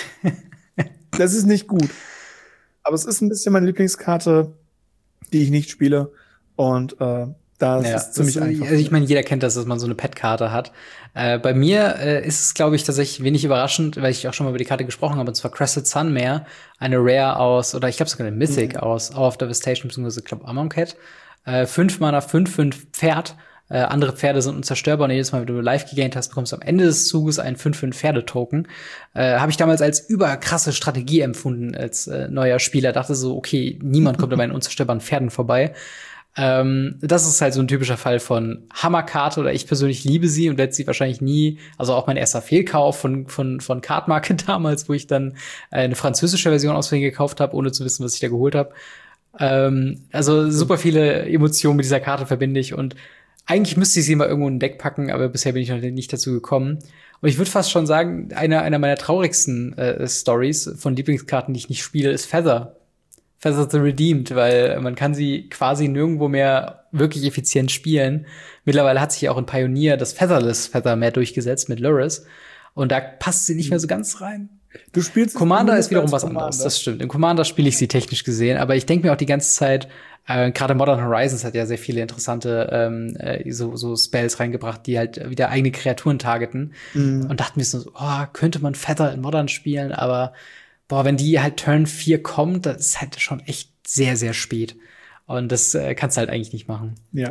Das ist nicht gut. Aber es ist ein bisschen meine Lieblingskarte, die ich nicht spiele. Und äh, das ja, ist ziemlich das, einfach. Also ich meine, jeder kennt das, dass man so eine Pet-Karte hat. Äh, bei mir äh, ist es, glaube ich, tatsächlich wenig überraschend, weil ich auch schon mal über die Karte gesprochen habe, und zwar Crested Sunmare, eine Rare aus, oder ich glaube sogar eine Mythic mhm. aus Hour of Devastation, beziehungsweise ich glaube Amonkhet. Äh, fünf Mana, fünf, fünf Pferd. Äh, andere Pferde sind unzerstörbar und jedes Mal, wenn du live gegaint hast, bekommst du am Ende des Zuges einen fünf fünf Pferdetoken. Äh, Habe ich damals als überkrasse Strategie empfunden als äh, neuer Spieler. Dachte so, okay, niemand kommt an meinen unzerstörbaren Pferden vorbei. Ähm, das ist halt so ein typischer Fall von Hammerkarte, oder ich persönlich liebe sie und werde sie wahrscheinlich nie, also auch mein erster Fehlkauf von von von Cardmarket damals, wo ich dann äh, eine französische Version auswählen gekauft habe, ohne zu wissen, was ich da geholt habe. Ähm, also super viele Emotionen mit dieser Karte verbinde ich und eigentlich müsste ich sie mal irgendwo in ein Deck packen, aber bisher bin ich noch nicht dazu gekommen. Und ich würde fast schon sagen, einer einer meiner traurigsten äh, Stories von Lieblingskarten, die ich nicht spiele, ist Feather. Feather the Redeemed, weil man kann sie quasi nirgendwo mehr wirklich effizient spielen. Mittlerweile hat sich auch in Pioneer das Featherless Feather mehr durchgesetzt mit Luris. Und da passt sie nicht mehr so ganz rein. Du spielst Commander ist wiederum was Commander. anderes, das stimmt. Im Commander spiele ich sie technisch gesehen, aber ich denke mir auch die ganze Zeit, äh, gerade Modern Horizons hat ja sehr viele interessante ähm, äh, so, so Spells reingebracht, die halt wieder eigene Kreaturen targeten. Mhm. Und dachte mir so, oh, könnte man Feather in Modern spielen, aber boah, wenn die halt Turn vier kommt, das ist halt schon echt sehr, sehr spät. Und das äh, kannst du halt eigentlich nicht machen. Ja.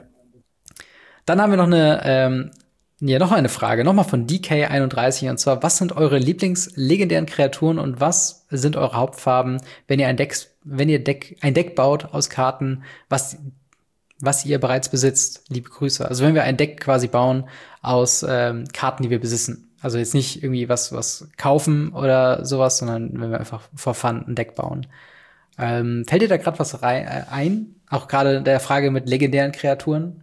Dann haben wir noch eine ähm, Ja, noch eine Frage, nochmal von D K einunddreißig, und zwar, was sind eure Lieblingslegendären Kreaturen und was sind eure Hauptfarben, wenn ihr ein Deck, wenn ihr Deck, ein Deck baut aus Karten, was, was ihr bereits besitzt? Liebe Grüße. Also wenn wir ein Deck quasi bauen aus ähm, Karten, die wir besitzen. Also jetzt nicht irgendwie was, was kaufen oder sowas, sondern wenn wir einfach for fun ein Deck bauen. Ähm, fällt dir da gerade was rein, äh, ein? Auch gerade der Frage mit legendären Kreaturen?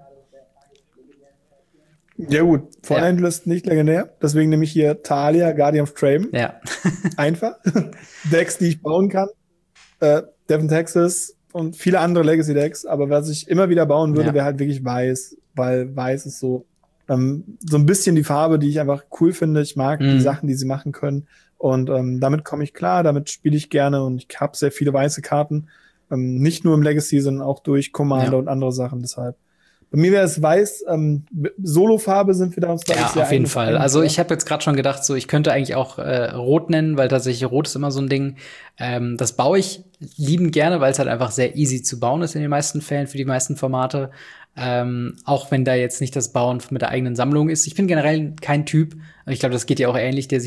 Ja gut, Fallen Angel ist nicht legendär, deswegen nehme ich hier Thalia, Guardian of Traven. Ja. Einfach. Decks, die ich bauen kann. Äh, Devon Texas und viele andere Legacy-Decks, aber was ich immer wieder bauen würde, ja. wäre halt wirklich Weiß, weil Weiß ist so ähm, so ein bisschen die Farbe, die ich einfach cool finde. Ich mag mhm. die Sachen, die sie machen können und ähm, damit komme ich klar, damit spiele ich gerne und ich habe sehr viele weiße Karten. Ähm, nicht nur im Legacy, sondern auch durch Commander ja. und andere Sachen, deshalb. Bei mir wäre es weiß, ähm, Solo-Farbe sind wir da uns, glaube ich, ja, sehr auf jeden Fall. Also ich habe jetzt gerade schon gedacht, so ich könnte eigentlich auch äh, Rot nennen, weil tatsächlich Rot ist immer so ein Ding. Ähm, das baue ich liebend gerne, weil es halt einfach sehr easy zu bauen ist in den meisten Fällen für die meisten Formate. Ähm, auch wenn da jetzt nicht das Bauen mit der eigenen Sammlung ist. Ich bin generell kein Typ, ich glaube, das geht ja auch ähnlich, der sich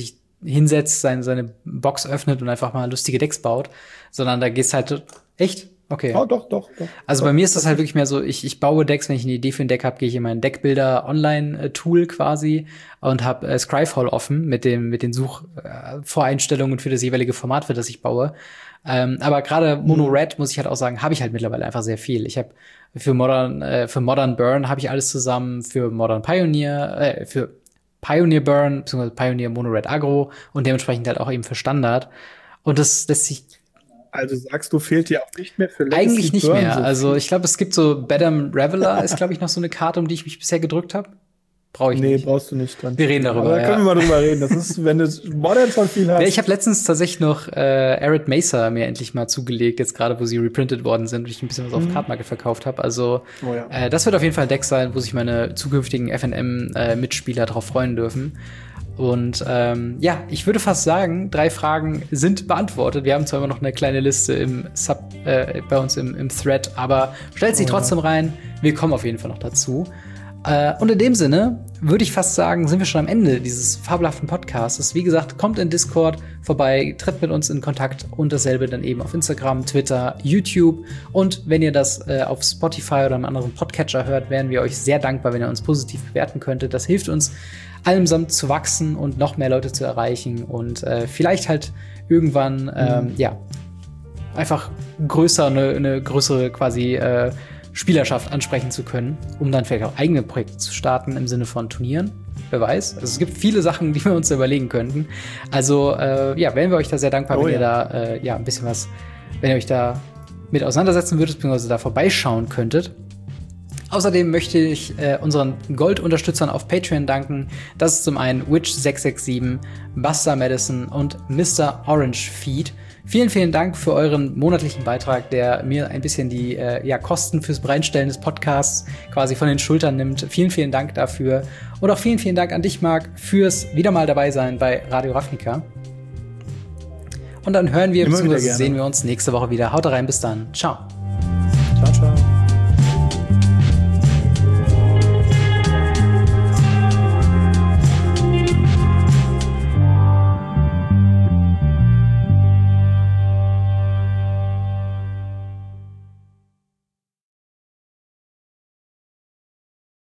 hinsetzt, seine, seine Box öffnet und einfach mal lustige Decks baut, sondern da geht's halt echt. Okay. Oh, doch, doch, doch. Also doch, bei mir ist das halt wirklich mehr so, ich, ich baue Decks, wenn ich eine Idee für ein Deck habe, gehe ich in mein Deckbilder-Online-Tool quasi und habe äh, Scryfall offen mit dem mit den Suchvoreinstellungen für das jeweilige Format, für das ich baue. Ähm, aber gerade Mono Red, muss ich halt auch sagen, habe ich halt mittlerweile einfach sehr viel. Ich habe für Modern äh, für Modern Burn habe ich alles zusammen, für Modern Pioneer, äh, für Pioneer Burn, beziehungsweise Pioneer Mono Red Aggro und dementsprechend halt auch eben für Standard. Und das lässt sich Also sagst du, fehlt dir auch nicht mehr für Legacy Eigentlich nicht Burn mehr. so Also ich glaube, es gibt so Badam Reveler ist, glaube ich, noch so eine Karte, um die ich mich bisher gedrückt habe. Brauche ich nee, nicht. Nee, brauchst du nicht dran. Wir reden darüber, Aber da ja. können wir mal drüber reden. Das ist, wenn du Modern schon viel hast. Ja, ich habe letztens tatsächlich noch äh, Arid Mesa mir endlich mal zugelegt, jetzt gerade, wo sie reprintet worden sind und ich ein bisschen was auf Mhm. Card Market verkauft habe. Also Oh ja. äh, das wird auf jeden Fall ein Deck sein, wo sich meine zukünftigen F N M-Mitspieler äh, drauf freuen dürfen. Und ähm, ja, ich würde fast sagen, drei Fragen sind beantwortet. Wir haben zwar immer noch eine kleine Liste im Sub, äh, bei uns im, im Thread, aber stellt sie Oh, trotzdem ja. rein. Wir kommen auf jeden Fall noch dazu. Äh, und in dem Sinne würde ich fast sagen, sind wir schon am Ende dieses fabelhaften Podcasts. Wie gesagt, kommt in Discord vorbei, tritt mit uns in Kontakt und dasselbe dann eben auf Instagram, Twitter, YouTube. Und wenn ihr das äh, auf Spotify oder einem anderen Podcatcher hört, wären wir euch sehr dankbar, wenn ihr uns positiv bewerten könntet. Das hilft uns, allesamt zu wachsen und noch mehr Leute zu erreichen und äh, vielleicht halt irgendwann, ähm, Mhm. ja, einfach größer, eine, eine größere quasi äh, Spielerschaft ansprechen zu können, um dann vielleicht auch eigene Projekte zu starten im Sinne von Turnieren. Wer weiß. Also es gibt viele Sachen, die wir uns überlegen könnten. Also äh, ja, wären wir euch da sehr dankbar, Oh, wenn ja. ihr da äh, ja ein bisschen was, wenn ihr euch da mit auseinandersetzen würdet, beziehungsweise da vorbeischauen könntet. Außerdem möchte ich äh, unseren Gold-Unterstützern auf Patreon danken. Das ist zum einen Witch sechs sechs sieben, Buster Madison und Mister Orange Feed. Vielen, vielen Dank für euren monatlichen Beitrag, der mir ein bisschen die äh, ja, Kosten fürs Bereitstellen des Podcasts quasi von den Schultern nimmt. Vielen, vielen Dank dafür. Und auch vielen, vielen Dank an dich, Marc, fürs wieder mal dabei sein bei Radio Ravnica. Und dann hören wir Immer wieder bzw. gerne. sehen wir uns nächste Woche wieder. Haut rein, bis dann. Ciao.